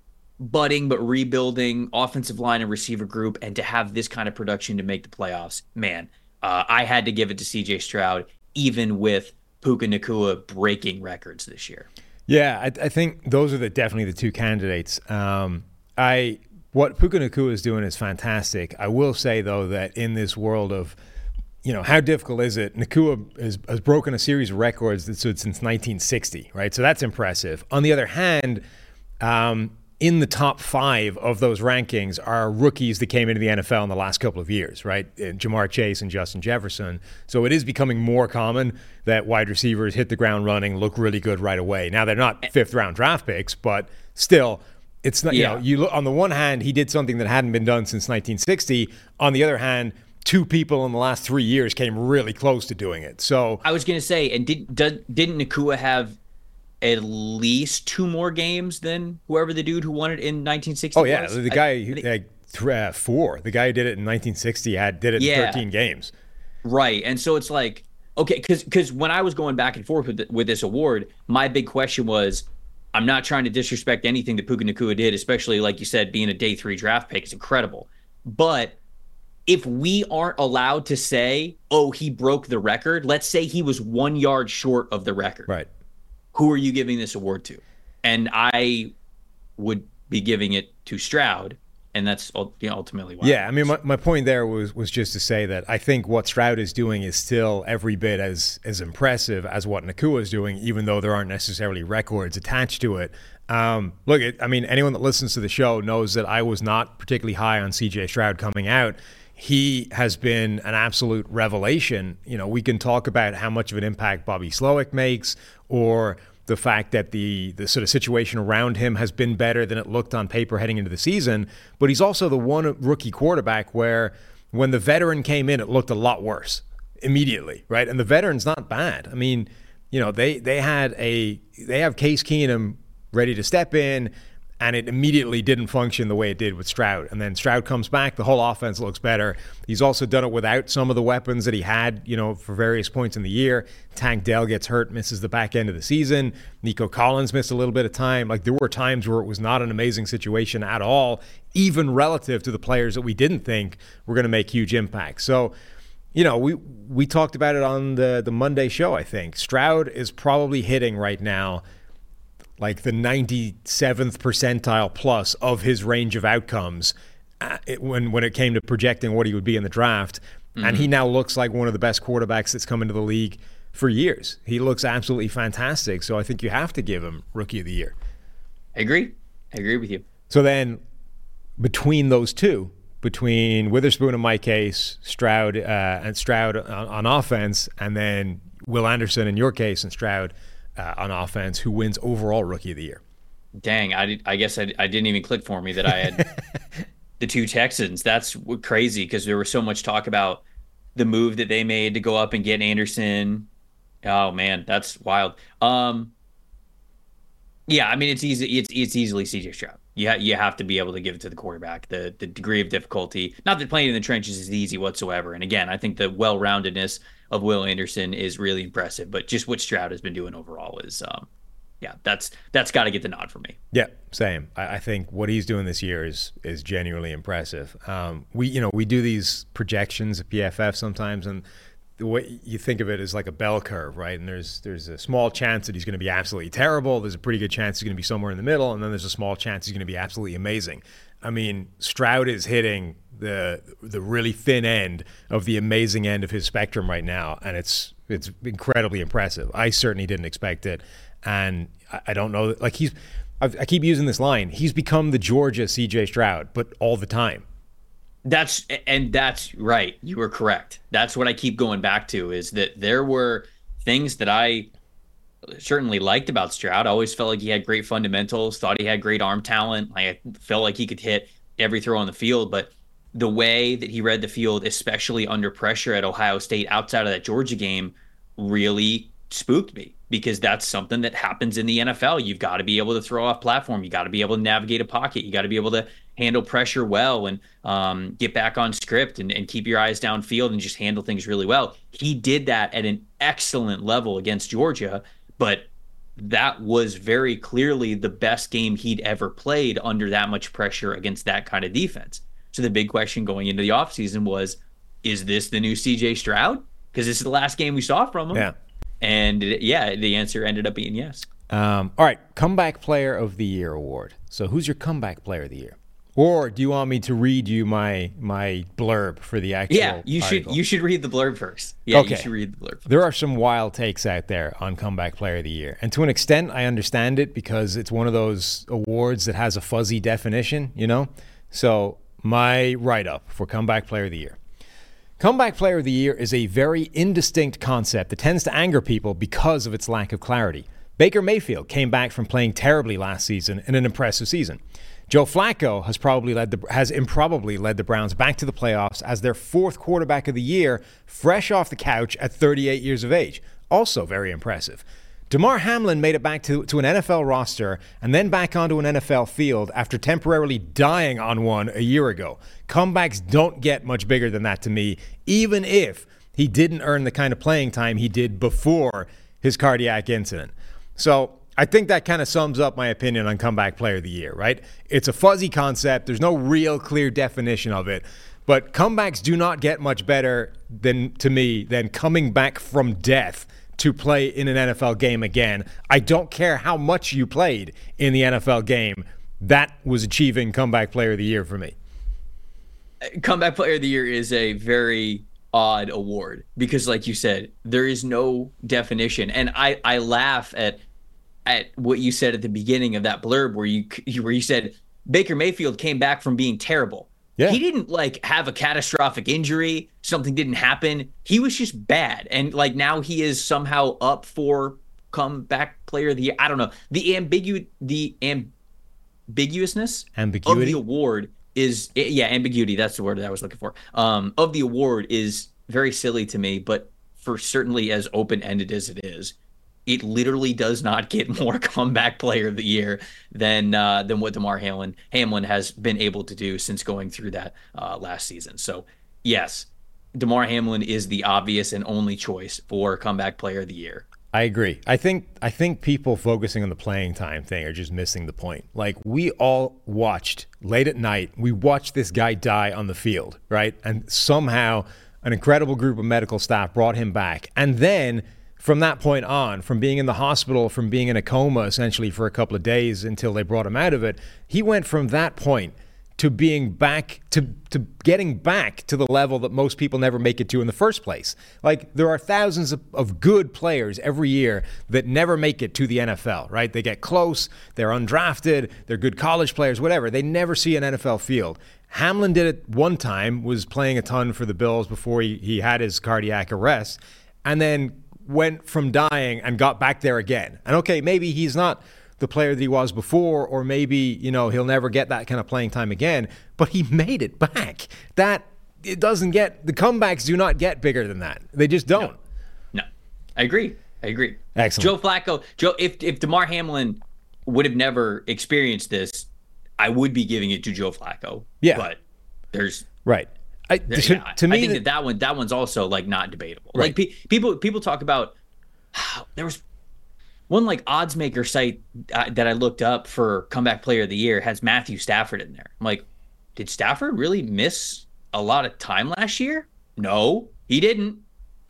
budding but rebuilding offensive line and receiver group, and to have this kind of production to make the playoffs, man, uh, I had to give it to C J Stroud, even with Puka Nacua breaking records this year. Yeah, I, I think those are the definitely the two candidates. Um, I what Puka Nacua is doing is fantastic. I will say though that in this world of, you know, how difficult is it? Nacua has, has broken a series of records that stood since nineteen sixty, right? So that's impressive. On the other hand, um, in the top five of those rankings are rookies that came into the N F L in the last couple of years, right? Jamar Chase and Justin Jefferson. So it is becoming more common that wide receivers hit the ground running, look really good right away. Now, they're not fifth round draft picks, but still, it's not, yeah. you know, you look, on the one hand, he did something that hadn't been done since nineteen sixty. On the other hand, two people in the last three years came really close to doing it. So I was going to say, and did, did, didn't Nacua have at least two more games than whoever the dude who won it in nineteen sixty Oh, yeah. was? The guy, who, like, uh, four. The guy who did it in nineteen sixty had did it yeah. in thirteen games. Right. And so it's like, okay, because because when I was going back and forth with, the, with this award, my big question was, I'm not trying to disrespect anything that Puka Nacua did, especially, like you said, being a day three draft pick is incredible. But if we aren't allowed to say, oh, he broke the record, let's say he was one yard short of the record. Right. Who are you giving this award to? And I would be giving it to Stroud, and that's you know, ultimately why. Yeah, I mean, my, my point there was was just to say that I think what Stroud is doing is still every bit as as impressive as what Nacua is doing, even though there aren't necessarily records attached to it. Um, look, it, I mean, anyone that listens to the show knows that I was not particularly high on C J Stroud coming out. He has been an absolute revelation. You know, we can talk about how much of an impact Bobby Slowik makes, or the fact that the the sort of situation around him has been better than it looked on paper heading into the season. But he's also the one rookie quarterback where when the veteran came in, it looked a lot worse immediately, right? And the veteran's not bad. I mean, you know, they they had a they have Case Keenum ready to step in, and it immediately didn't function the way it did with Stroud. And then Stroud comes back, the whole offense looks better. He's also done it without some of the weapons that he had, you know, for various points in the year. Tank Dell gets hurt, misses the back end of the season. Nico Collins missed a little bit of time. Like, there were times where it was not an amazing situation at all, even relative to the players that we didn't think were going to make huge impacts. So, you know, we we talked about it on the, the Monday show, I think. Stroud is probably hitting right now like the ninety-seventh percentile plus of his range of outcomes uh, it, when when it came to projecting what he would be in the draft. Mm-hmm. And he now looks like one of the best quarterbacks that's come into the league for years. He looks absolutely fantastic. So I think you have to give him Rookie of the Year. I agree. I agree with you. So then between those two, between Witherspoon and Mike Case, Stroud uh, and Stroud on, on offense, and then Will Anderson in your case and Stroud Uh, on offense, who wins overall Rookie of the Year? Dang, I, did, I guess I, I didn't even click for me that I had the two Texans. That's crazy because there was so much talk about the move that they made to go up and get Anderson. Oh man, that's wild. Um, yeah, I mean it's easy. It's it's easily C J Stroud. You ha- you have to be able to give it to the quarterback. The the degree of difficulty, not that playing in the trenches is easy whatsoever. And again, I think the well-roundedness of Will Anderson is really impressive, but just what Stroud has been doing overall is, um, yeah, that's that's got to get the nod for me. Yeah, same. I, I think what he's doing this year is is genuinely impressive. Um, we you know we do these projections at P F F sometimes, and the way you think of it is like a bell curve, right? And there's there's a small chance that he's going to be absolutely terrible. There's a pretty good chance he's going to be somewhere in the middle, and then there's a small chance he's going to be absolutely amazing. I mean, Stroud is hitting the the really thin end of the amazing end of his spectrum right now, and it's it's incredibly impressive. I certainly didn't expect it, and I, I don't know. Like he's, I've, I keep using this line. He's become the Georgia C J Stroud, but all the time. That's and that's right. You were correct. That's what I keep going back to is that there were things that I certainly liked about Stroud. I always felt like he had great fundamentals, thought he had great arm talent. I felt like he could hit every throw on the field, but the way that he read the field, especially under pressure at Ohio State outside of that Georgia game, really spooked me because that's something that happens in the N F L. You've got to be able to throw off platform. You got to be able to navigate a pocket. You got to be able to handle pressure well and um, get back on script and, and keep your eyes downfield and just handle things really well. He did that at an excellent level against Georgia, but that was very clearly the best game he'd ever played under that much pressure against that kind of defense. So the big question going into the offseason was, is this the new C J Stroud? Because this is the last game we saw from him. Yeah. And yeah, the answer ended up being yes. Um, all right, Comeback Player of the Year award. So who's your Comeback Player of the Year? Or do you want me to read you my my blurb for the actual Yeah, you article? should you should read the blurb first. Yeah, okay. you should read the blurb first. There are some wild takes out there on Comeback Player of the Year. And to an extent, I understand it because it's one of those awards that has a fuzzy definition, you know? So my write-up for Comeback Player of the Year. Comeback Player of the Year is a very indistinct concept that tends to anger people because of its lack of clarity. Baker Mayfield came back from playing terribly last season in an impressive season. Joe Flacco has probably led the has improbably led the Browns back to the playoffs as their fourth quarterback of the year, fresh off the couch at thirty-eight years of age. Also very impressive. Damar Hamlin made it back to, to an N F L roster and then back onto an N F L field after temporarily dying on one a year ago. Comebacks don't get much bigger than that to me, even if he didn't earn the kind of playing time he did before his cardiac incident. So I think that kind of sums up my opinion on Comeback Player of the Year, right? It's a fuzzy concept. There's no real clear definition of it. But comebacks do not get much better than to me than coming back from death to play in an N F L game again. I don't care how much you played in the N F L game. That was achieving Comeback Player of the Year for me. Comeback Player of the Year is a very odd award because, like you said, there is no definition. And I, I laugh at at what you said at the beginning of that blurb where you where you said Baker Mayfield came back from being terrible. Yeah. He didn't like have a catastrophic injury. Something didn't happen. He was just bad. And like now he is somehow up for Comeback Player of the Year. I don't know. The ambigu the ambiguousness ambiguity of the award is yeah, ambiguity. That's the word that I was looking for. Um, of the award is very silly to me, but for certainly as open-ended as it is, it literally does not get more Comeback Player of the Year than uh, than what Damar Hamlin Hamlin has been able to do since going through that uh, last season. So, yes, Damar Hamlin is the obvious and only choice for Comeback Player of the Year. I agree. I think I think people focusing on the playing time thing are just missing the point. Like, we all watched late at night, we watched this guy die on the field, right? And somehow an incredible group of medical staff brought him back. And then from that point on, from being in the hospital, from being in a coma essentially for a couple of days until they brought him out of it, he went from that point to being back, to, to getting back to the level that most people never make it to in the first place. Like, there are thousands of, of good players every year that never make it to the N F L, right? They get close, they're undrafted, they're good college players, whatever. They never see an N F L field. Hamlin did it one time, was playing a ton for the Bills before he, he had his cardiac arrest, and then went from dying and got back there again. And okay, maybe he's not the player that he was before, or maybe, you know, he'll never get that kind of playing time again, but he made it back. That, it doesn't get, the comebacks do not get bigger than that. They just don't. No, no. I agree. I agree. Excellent. Joe Flacco, Joe, if, if Damar Hamlin would have never experienced this, I would be giving it to Joe Flacco. Yeah. But there's... Right. I, there, to, yeah, to me, I think that, that one that one's also like not debatable. Right. Like pe- people people talk about there was one like odds maker site uh, that I looked up for Comeback Player of the Year has Matthew Stafford in there. I'm like, did Stafford really miss a lot of time last year? No, he didn't.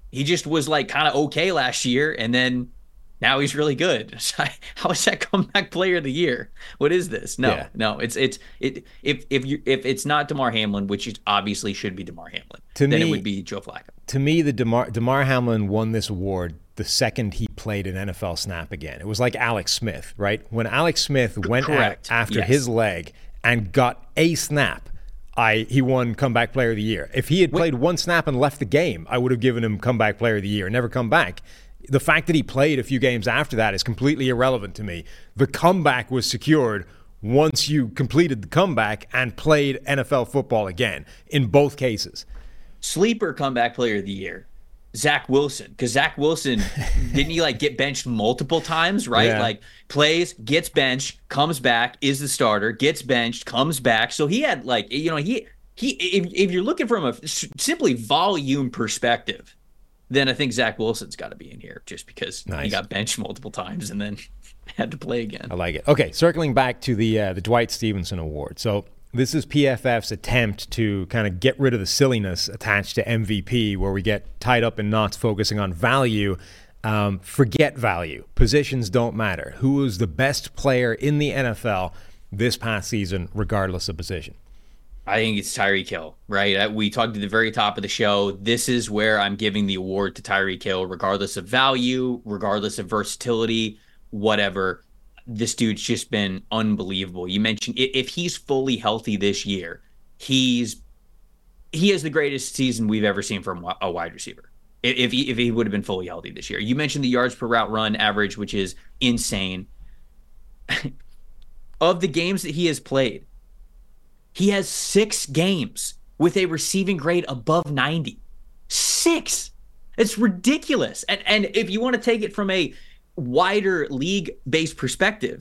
He just was like kind of okay last year, and then now he's really good. How is that comeback player of the year? What is this? No, yeah. no. It's it's it. If if you if it's not Damar Hamlin, which it obviously should be Damar Hamlin, to then me, it would be Joe Flacco. To me, the Damar Damar Hamlin won this award the second he played an N F L snap again. It was like Alex Smith, right? When Alex Smith went Correct. out after yes. his leg and got a snap, I he won comeback player of the year. If he had played Wait. one snap and left the game, I would have given him comeback player of the year. Never come back. The fact that he played a few games after that is completely irrelevant to me. The comeback was secured once you completed the comeback and played N F L football again, in both cases. Sleeper comeback player of the year, Zach Wilson. Because Zach Wilson, didn't he like get benched multiple times, right? Yeah. Like plays, gets benched, comes back, is the starter, gets benched, comes back. So he had like, you know, he, he if, if you're looking from a simply volume perspective, then I think Zach Wilson's got to be in here just because nice. he got benched multiple times and then had to play again. I like it. Okay, circling back to the uh, the Dwight Stevenson Award. So this is P F F's attempt to kind of get rid of the silliness attached to M V P, where we get tied up in knots focusing on value. Um, forget value. Positions don't matter. Who is the best player in the N F L this past season, regardless of position? I think it's Tyreek Hill, right? We talked at the very top of the show. This is where I'm giving the award to Tyreek Hill, regardless of value, regardless of versatility, whatever. This dude's just been unbelievable. You mentioned if he's fully healthy this year, he's he has the greatest season we've ever seen from a wide receiver. If he, if he would have been fully healthy this year. You mentioned the yards per route run average, which is insane. Of the games that he has played, he has six games with a receiving grade above ninety. Six. It's ridiculous. And and if you want to take it from a wider league-based perspective,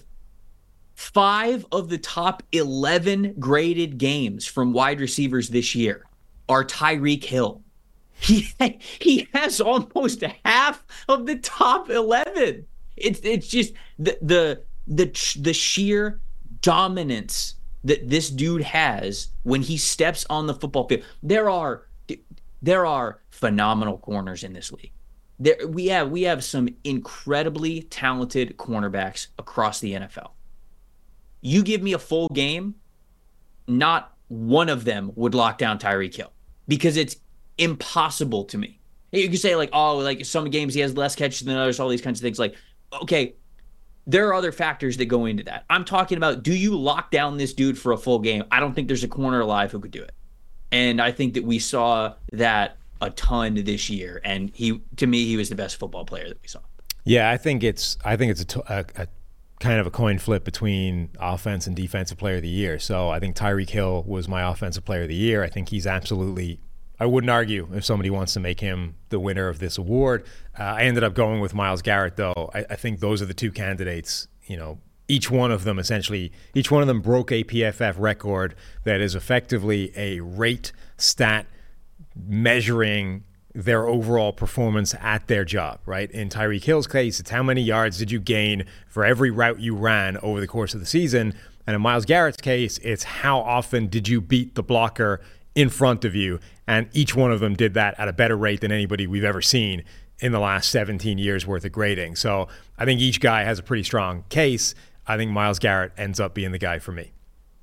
five of the top eleven graded games from wide receivers this year are Tyreek Hill. He he has almost half of the top eleven. It's it's just the the the the sheer dominance that this dude has when he steps on the football field. There are there are phenomenal corners in this league. There we have we have some incredibly talented cornerbacks across the N F L. You give me a full game, not one of them would lock down Tyreek Hill because it's impossible to me. You can say like, oh, like some games he has less catches than others, all these kinds of things. Like, okay, there are other factors that go into that. I'm talking about, do you lock down this dude for a full game? I don't think there's a corner alive who could do it. And I think that we saw that a ton this year. And he, to me, he was the best football player that we saw. Yeah, I think it's I think it's a, a, a kind of a coin flip between offense and defensive player of the year. So I think Tyreek Hill was my offensive player of the year. I think he's absolutely, I wouldn't argue if somebody wants to make him the winner of this award. Uh, I ended up going with Myles Garrett, though. I, I think those are the two candidates. You know, each one of them essentially, each one of them broke a P F F record that is effectively a rate stat measuring their overall performance at their job, right? In Tyreek Hill's case, it's how many yards did you gain for every route you ran over the course of the season. And in Myles Garrett's case, it's how often did you beat the blocker in front of you. And each one of them did that at a better rate than anybody we've ever seen in the last seventeen years worth of grading. So I think each guy has a pretty strong case. I think Myles Garrett ends up being the guy for me.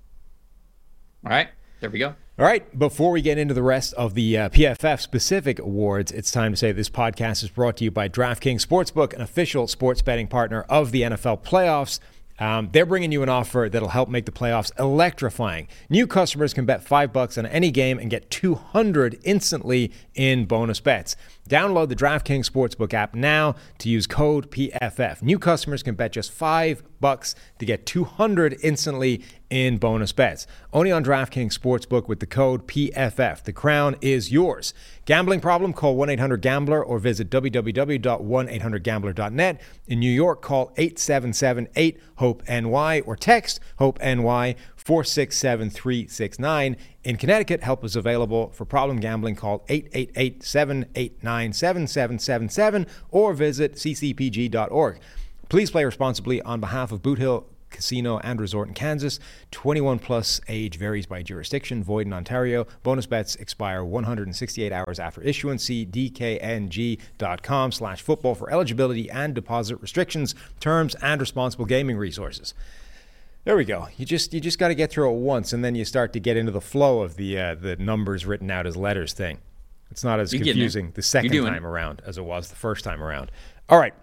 All right, there we go. All right, before we get into the rest of the uh, P F F-specific awards, it's time to say this podcast is brought to you by DraftKings Sportsbook, an official sports betting partner of the N F L playoffs. Um, they're bringing you an offer that'll help make the playoffs electrifying. New customers can bet five bucks on any game and get two hundred instantly in bonus bets. Download the DraftKings Sportsbook app now to use code P F F. New customers can bet just five bucks to get two hundred instantly in bonus bets. Only on DraftKings Sportsbook with the code P F F. The crown is yours. Gambling problem? Call one eight hundred gambler or visit w w w dot one eight hundred gambler dot net. In New York, call eight seven seven eight hope N Y or text HOPE-NY four six seven three six nine. In Connecticut, help is available for problem gambling. Call eight eight eight seven eight nine seven seven seven seven or visit c c p g dot org. Please play responsibly on behalf of Boot Hill casino and resort in Kansas. twenty-one plus age varies by jurisdiction. Void in Ontario. Bonus bets expire one hundred sixty-eight hours after issuance. See dkng.com slash football for eligibility and deposit restrictions, terms, and responsible gaming resources. There we go. You just you just got to get through it once, and then you start to get into the flow of the uh, the numbers written out as letters thing. It's not as You're confusing the second time it. around as it was the first time around. All right.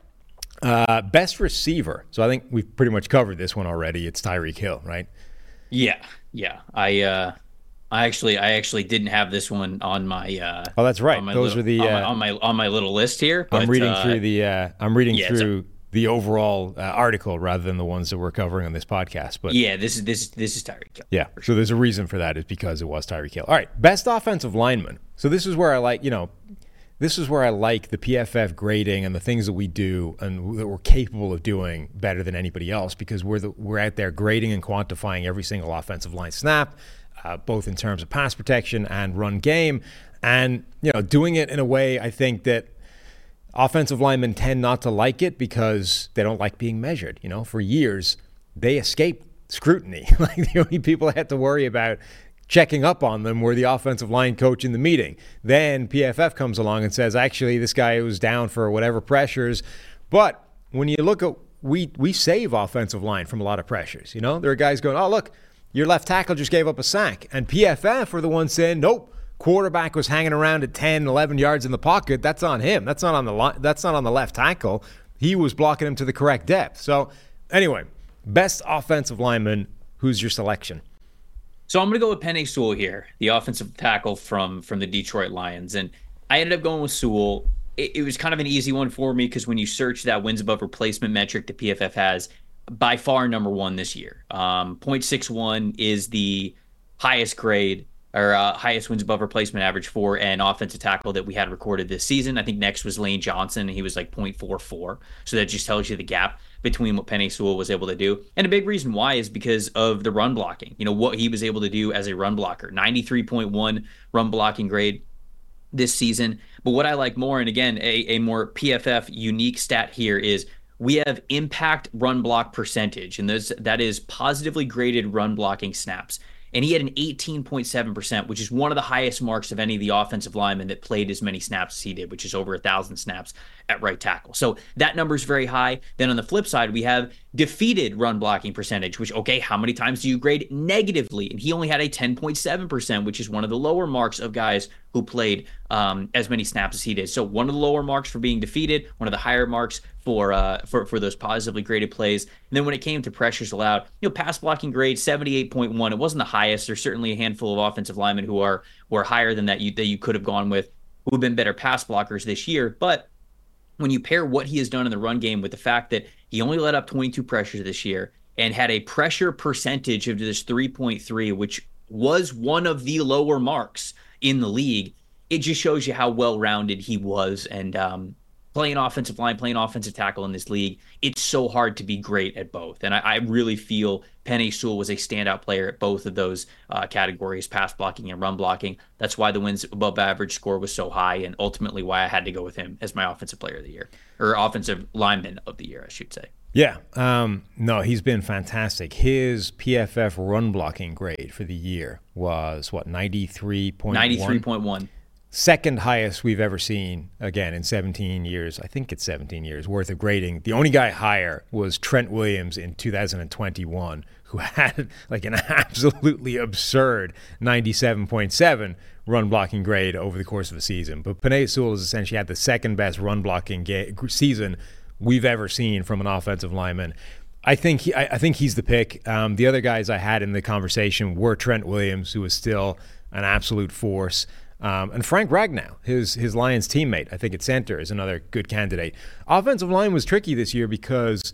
Uh, best receiver. So I think we've pretty much covered this one already. It's Tyreek Hill, right? Yeah, yeah. I uh, I actually I actually didn't have this one on my. Uh, oh, that's right. Those little, are the on, uh, my, on my on my little list here. But, I'm reading uh, through the. Uh, I'm reading yeah, through the overall uh, article rather than the ones that we're covering on this podcast. But yeah, this is this this is Tyreek Hill. Yeah. So there's a reason for that. Is because it was Tyreek Hill. All right. Best offensive lineman. So this is where I like you know. This is where I like the P F F grading and the things that we do and that we're capable of doing better than anybody else, because we're the, we're out there grading and quantifying every single offensive line snap, uh, both in terms of pass protection and run game, and you know doing it in a way I think that offensive linemen tend not to like it because they don't like being measured. You know, for years they escaped scrutiny. Like the only people that had to worry about checking up on them were the offensive line coach in the meeting. Then P F F comes along and says, actually, this guy was down for whatever pressures. But when you look at, we we save offensive line from a lot of pressures. You know, there are guys going, oh, look, your left tackle just gave up a sack. And P F F are the ones saying, nope, quarterback was hanging around at ten, eleven yards in the pocket. That's on him. That's not on the line. That's not on the left tackle. He was blocking him to the correct depth. So anyway, best offensive lineman, who's your selection? So I'm going to go with Penei Sewell here, the offensive tackle from from the Detroit Lions. And I ended up going with Sewell. It, it was kind of an easy one for me because when you search that wins above replacement metric that P F F has, by far number one this year. Um, point six one is the highest grade or uh, highest wins above replacement average for an offensive tackle that we had recorded this season. I think next was Lane Johnson, and he was like point four four. So that just tells you the gap between what Penei Sewell was able to do. And a big reason why is because of the run blocking. You know, what he was able to do as a run blocker. ninety-three point one run blocking grade this season. But what I like more, and again, a, a more P F F unique stat here is we have impact run block percentage, and those, that is positively graded run blocking snaps. And he had an eighteen point seven percent, which is one of the highest marks of any of the offensive linemen that played as many snaps as he did, which is over one thousand snaps at right tackle. So that number is very high. Then on the flip side, we have defeated run blocking percentage, which, okay, how many times do you grade negatively? And he only had a ten point seven percent, which is one of the lower marks of guys who played um, as many snaps as he did. So one of the lower marks for being defeated, one of the higher marks for uh, for for those positively graded plays. And then when it came to pressures allowed, you know, pass blocking grade seventy-eight point one. It wasn't the highest. There's certainly a handful of offensive linemen who are who are higher than that you that you could have gone with, who have been better pass blockers this year. But when you pair what he has done in the run game with the fact that he only let up twenty-two pressures this year and had a pressure percentage of just three point three, which was one of the lower marks in the league, it just shows you how well-rounded he was. And um, playing offensive line, playing offensive tackle in this league, it's so hard to be great at both. And I, I really feel Penei Sewell was a standout player at both of those uh, categories, pass blocking and run blocking. That's why the wins above average score was so high, and ultimately why I had to go with him as my offensive player of the year, or offensive lineman of the year, I should say. Yeah. Um, no, he's been fantastic. His P F F run blocking grade for the year was, what, ninety-three point one? ninety-three point one. Second highest we've ever seen, again, in seventeen years. I think it's seventeen years worth of grading. The only guy higher was Trent Williams in two thousand twenty-one, who had like an absolutely absurd ninety-seven point seven run blocking grade over the course of the season. But Penei Sewell has essentially had the second best run blocking ga- season we've ever seen from an offensive lineman. I think he, I, I think he's the pick. Um, the other guys I had in the conversation were Trent Williams, who is still an absolute force. Um, and Frank Ragnow, his his Lions teammate, I think at center, is another good candidate. Offensive line was tricky this year because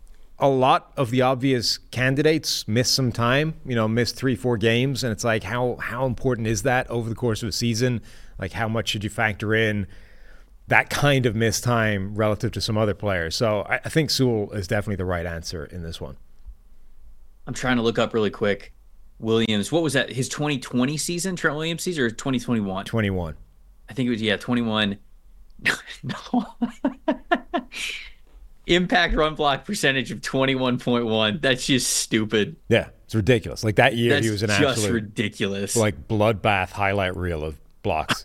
a lot of the obvious candidates missed some time, you know, missed three, four games. And it's like, how how important is that over the course of a season? Like, how much should you factor in that kind of missed time relative to some other players? So I, I think Sewell is definitely the right answer in this one. I'm trying to look up really quick. Williams, what was that? His twenty twenty season, Trent Williams season, or twenty twenty-one? twenty-one. I think it was, yeah, twenty-one. No. impact run block percentage of twenty-one point one. That's just stupid. Yeah, it's ridiculous. Like that year, That's he was an just absolute ridiculous, like bloodbath highlight reel of blocks.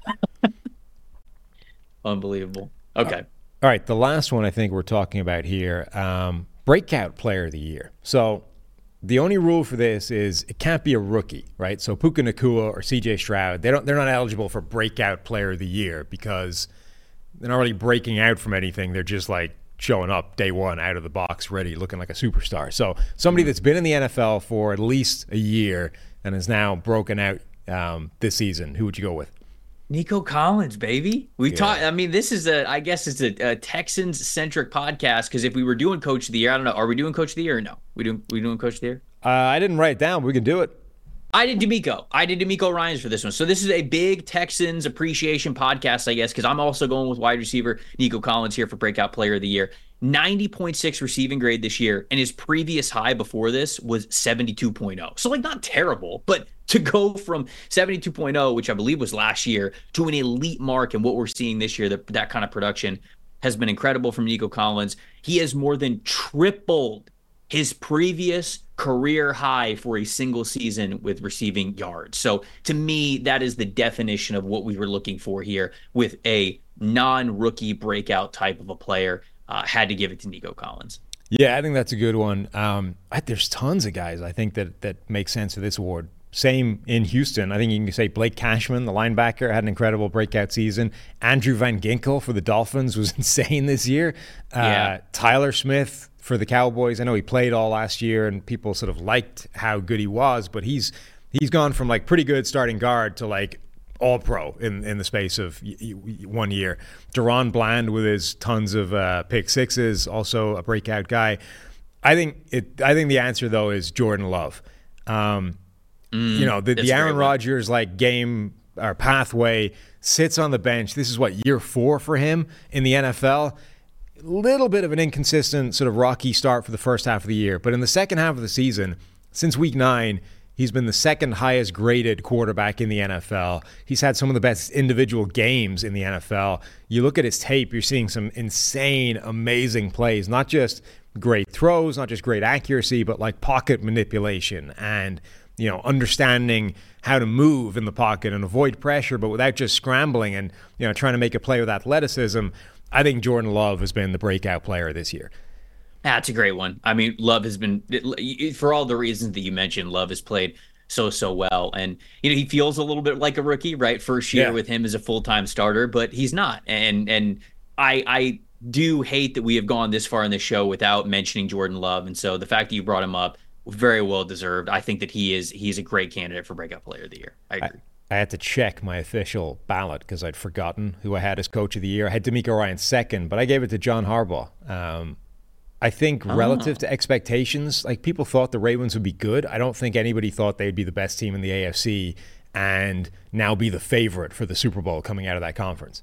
Unbelievable. Okay. All right, the last one I think we're talking about here, um, breakout player of the year. So the only rule for this is it can't be a rookie, right? So Puka Nacua or C J Stroud, they don't, they're not eligible for breakout player of the year because they're not really breaking out from anything. They're just like showing up day one out of the box ready, looking like a superstar. So somebody that's been in the N F L for at least a year and is now broken out um, this season, who would you go with? Nico Collins, baby. We yeah. talk. I mean, this is a. I guess it's a, a Texans-centric podcast because if we were doing Coach of the Year, I don't know. Are we doing Coach of the Year or no? We doing we doing Coach of the Year? Uh, I didn't write it down. But we can do it. I did D'Amico. I did D'Amico Ryans for this one. So this is a big Texans appreciation podcast, I guess, because I'm also going with wide receiver Nico Collins here for Breakout Player of the Year. ninety point six receiving grade this year, and his previous high before this was seventy-two point oh. So, like, not terrible, but to go from seventy-two point oh, which I believe was last year, to an elite mark and what we're seeing this year, that, that kind of production has been incredible from Nico Collins. He has more than tripled his previous career high for a single season with receiving yards. So, to me, that is the definition of what we were looking for here with a non-rookie breakout type of a player. Uh, had to give it to Nico Collins. Yeah, I think that's a good one. Um, I, there's tons of guys I think that that make sense for this award. Same in Houston. I think you can say Blake Cashman, the linebacker, had an incredible breakout season. Andrew Van Ginkel for the Dolphins was insane this year. Uh, yeah. Tyler Smith for the Cowboys. I know he played all last year, and people sort of liked how good he was, but he's he's gone from like pretty good starting guard to like all-pro in, in the space of y- y- one year. Deron Bland with his tons of uh, pick sixes, also a breakout guy. I think it. I think the answer, though, is Jordan Love. Um, mm, you know, the, the Aaron Rodgers like game or pathway sits on the bench. This is what, year four for him in the N F L? A little bit of an inconsistent sort of rocky start for the first half of the year. But in the second half of the season, since week nine, he's been the second highest graded quarterback in the N F L. He's had some of the best individual games in the N F L. You look at his tape, you're seeing some insane, amazing plays, not just great throws, not just great accuracy, but like pocket manipulation and, you know, understanding how to move in the pocket and avoid pressure, but without just scrambling and, you know, trying to make a play with athleticism. I think Jordan Love has been the breakout player this year. That's a great one. I mean, Love has been, for all the reasons that you mentioned, Love has played so, so well. And, you know, he feels a little bit like a rookie, right? First year yeah. with him as a full-time starter, but he's not. And and I I do hate that we have gone this far in the show without mentioning Jordan Love. And so the fact that you brought him up, very well deserved. I think that he is he's a great candidate for Breakout Player of the Year. I agree. I, I had to check my official ballot because I'd forgotten who I had as Coach of the Year. I had D'Amico Ryan second, but I gave it to John Harbaugh. Um, I think relative oh. to expectations, like people thought the Ravens would be good. I don't think anybody thought they'd be the best team in the A F C and now be the favorite for the Super Bowl coming out of that conference.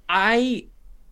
I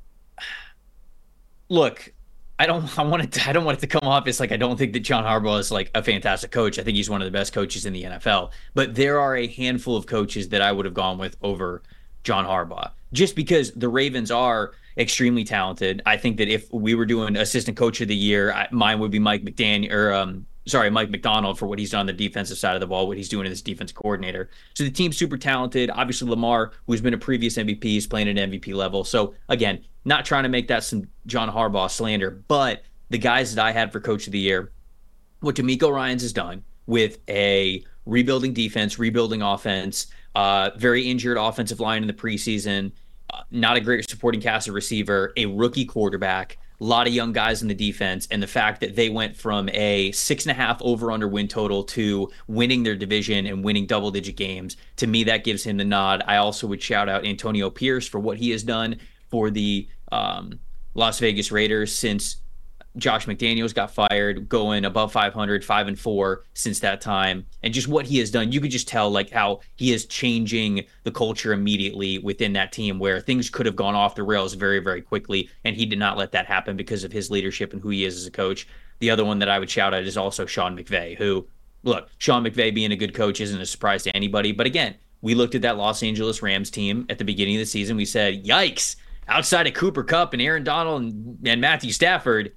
look, I don't I want it to, I don't want it to come off as like I don't think that John Harbaugh is like a fantastic coach. I think he's one of the best coaches in the N F L. But there are a handful of coaches that I would have gone with over John Harbaugh just because the Ravens are extremely talented. I think that if we were doing assistant coach of the year, I, mine would be Mike McDaniel or um, sorry, Mike McDonald for what he's done on the defensive side of the ball, what he's doing as defense coordinator. So the team's super talented. Obviously, Lamar, who's been a previous M V P, is playing at M V P level. So again, not trying to make that some John Harbaugh slander, but the guys that I had for coach of the year, what D'Amico Ryans has done with a rebuilding defense, rebuilding offense, uh, very injured offensive line in the preseason, uh, not a great supporting cast of receiver, a rookie quarterback, a lot of young guys in the defense, and the fact that they went from a six and a half over-under win total to winning their division and winning double-digit games. To me, that gives him the nod. I also would shout out Antonio Pierce for what he has done for the um, Las Vegas Raiders since Josh McDaniels got fired, going above five hundred, five and four since that time, and just what he has done. You could just tell like how he is changing the culture immediately within that team where things could have gone off the rails very, very quickly, and he did not let that happen because of his leadership and who he is as a coach. The other one that I would shout out is also Sean McVay, who, look, Sean McVay being a good coach isn't a surprise to anybody, but again, we looked at that Los Angeles Rams team at the beginning of the season. We said, yikes, outside of Cooper Kupp and Aaron Donald and, and Matthew Stafford,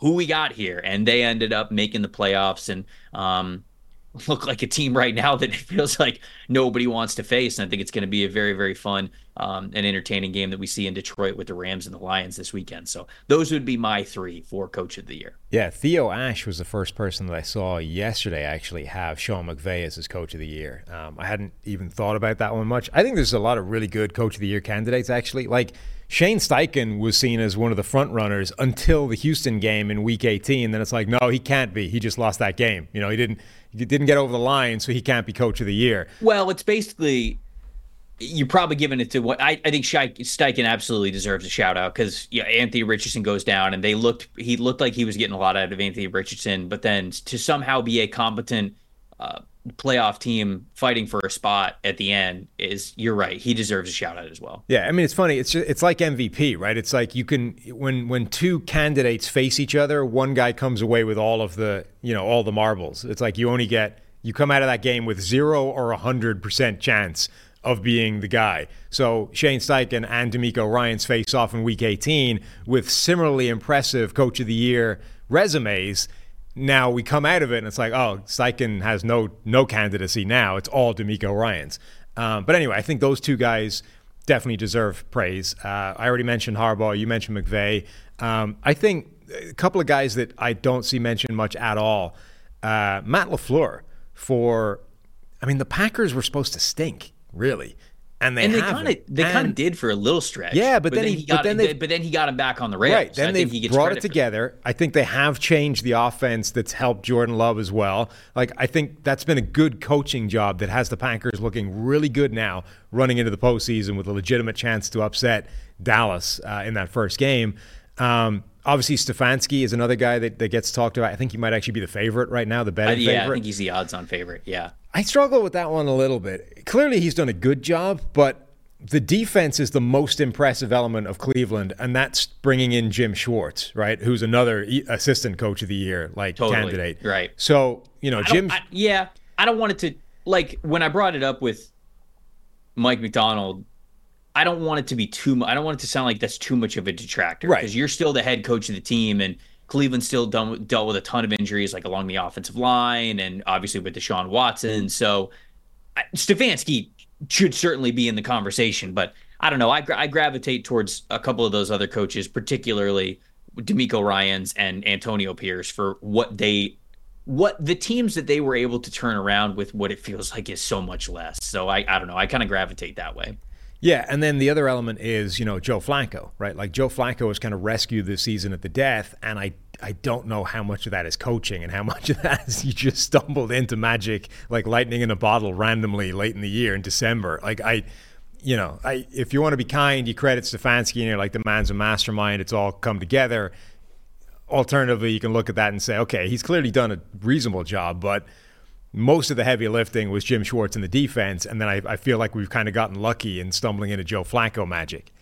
who we got here. And they ended up making the playoffs and um, look like a team right now that it feels like nobody wants to face. And I think it's going to be a very, very fun um, and entertaining game that we see in Detroit with the Rams and the Lions this weekend. So those would be my three for Coach of the Year. Yeah, Theo Ash was the first person that I saw yesterday actually have Sean McVay as his Coach of the Year. Um, I hadn't even thought about that one much. I think there's a lot of really good Coach of the Year candidates, actually. Like, Shane Steichen was seen as one of the front runners until the Houston game in Week eighteen. Then it's like, no, he can't be. He just lost that game. You know, he didn't he didn't get over the line, so he can't be Coach of the Year. Well, it's basically you're probably giving it to what I, I think Steichen absolutely deserves a shout out because yeah, Anthony Richardson goes down and they looked he looked like he was getting a lot out of Anthony Richardson, but then to somehow be a competent uh, playoff team fighting for a spot at the end is, you're right, he deserves a shout out as well. Yeah, I mean, it's funny. It's just, it's like M V P, right? It's like you can when when two candidates face each other, one guy comes away with all of the, you know, all the marbles. It's like you only get you come out of that game with zero or a hundred percent chance of being the guy. So Shane Steichen and DeMeco Ryans face off in Week eighteen with similarly impressive Coach of the Year resumes. Now we come out of it and it's like, oh, Steichen has no no candidacy now. It's all DeMeco Ryans. Um, but anyway, I think those two guys definitely deserve praise. Uh, I already mentioned Harbaugh. You mentioned McVay. Um, I think a couple of guys that I don't see mentioned much at all. Uh, Matt LaFleur for, I mean, the Packers were supposed to stink, really. And they and they kind of they kind of did for a little stretch. Yeah, but, but then, then he, he got but then they but then he got him back on the rails. Right. Then I they think he gets brought it credit together. I think they have changed the offense that's helped Jordan Love as well. Like I think that's been a good coaching job that has the Packers looking really good now, running into the postseason with a legitimate chance to upset Dallas uh, in that first game. Um, obviously, Stefanski is another guy that, that gets talked about. I think he might actually be the favorite right now, the betting Uh, yeah, favorite. I think he's the odds-on favorite. Yeah. I struggle with that one a little bit. Clearly, he's done a good job, but the defense is the most impressive element of Cleveland, and that's bringing in Jim Schwartz, right? Who's another assistant coach of the year, like Totally, candidate. right. So, you know, I Jim. don't- I, yeah, I don't want it to, like, when I brought it up with Mike McDonald, I don't want it to be too much. I don't want it to sound like that's too much of a detractor. Right. Because you're still the head coach of the team, and Cleveland still done, dealt with a ton of injuries, like along the offensive line, and obviously with Deshaun Watson. So I, Stefanski should certainly be in the conversation, but I don't know. I, gra- I gravitate towards a couple of those other coaches, particularly DeMeco Ryans and Antonio Pierce, for what they, what the teams that they were able to turn around with what it feels like is so much less. So I, I don't know. I kind of gravitate that way. Yeah, and then the other element is, you know, Joe Flacco, right? Like Joe Flacco was kind of rescued this season at the death, and I I don't know how much of that is coaching and how much of that is he just stumbled into magic like lightning in a bottle randomly late in the year in December. Like I, you know, I if you want to be kind, you credit Stefanski and you're like, the man's a mastermind. It's all come together. Alternatively, you can look at that and say, okay, he's clearly done a reasonable job, but most of the heavy lifting was Jim Schwartz in the defense, and then I, I feel like we've kind of gotten lucky in stumbling into Joe Flacco magic.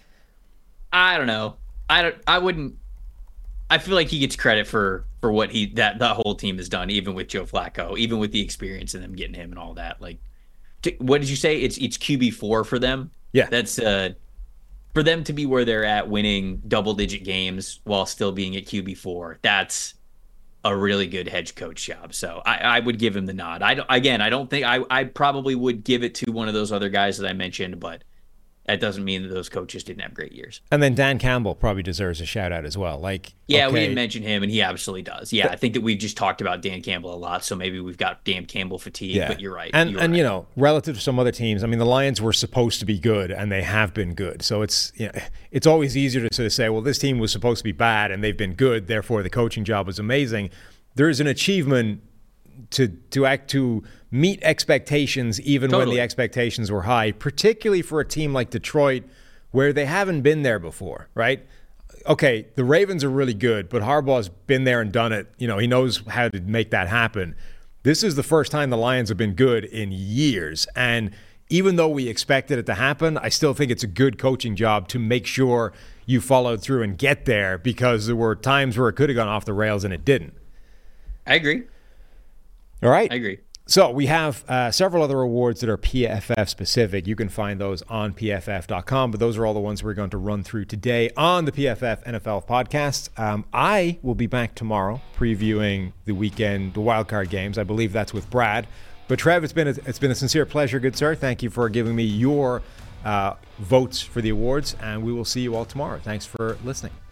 I don't know. I don't. I wouldn't. I feel like he gets credit for for what he that the whole team has done, even with Joe Flacco, even with the experience and them getting him and all that. Like, to, what did you say? It's it's Q B four for them. Yeah, that's uh for them to be where they're at, winning double digit games while still being at Q B four. That's a really good head coach job. So I, I would give him the nod. I don't, again, I don't think I, I probably would give it to one of those other guys that I mentioned, but that doesn't mean that those coaches didn't have great years. And then Dan Campbell probably deserves a shout out as well. Like, yeah, okay, we didn't mention him, and he absolutely does. Yeah, I think that we've just talked about Dan Campbell a lot, so maybe we've got Dan Campbell fatigue. Yeah. But you're right. And you're and right. you know, relative to some other teams, I mean, the Lions were supposed to be good, and they have been good. So it's you know, it's always easier to sort of say, well, this team was supposed to be bad, and they've been good. Therefore, the coaching job was amazing. There is an achievement to to act to meet expectations, even Totally. when the expectations were high, particularly for a team like Detroit, where they haven't been there before, right? Okay, the Ravens are really good, but Harbaugh's been there and done it. You know, he knows how to make that happen. This is the first time the Lions have been good in years. And even though we expected it to happen, I still think it's a good coaching job to make sure you followed through and get there, because there were times where it could have gone off the rails and it didn't. I agree. All right. I agree. So we have uh, several other awards that are P F F specific. You can find those on P F F dot com, but those are all the ones we're going to run through today on the P F F N F L podcast. Um, I will be back tomorrow previewing the weekend, the wildcard games. I believe that's with Brad. But Trev, it's been a, it's been a sincere pleasure, good sir. Thank you for giving me your uh, votes for the awards, and we will see you all tomorrow. Thanks for listening.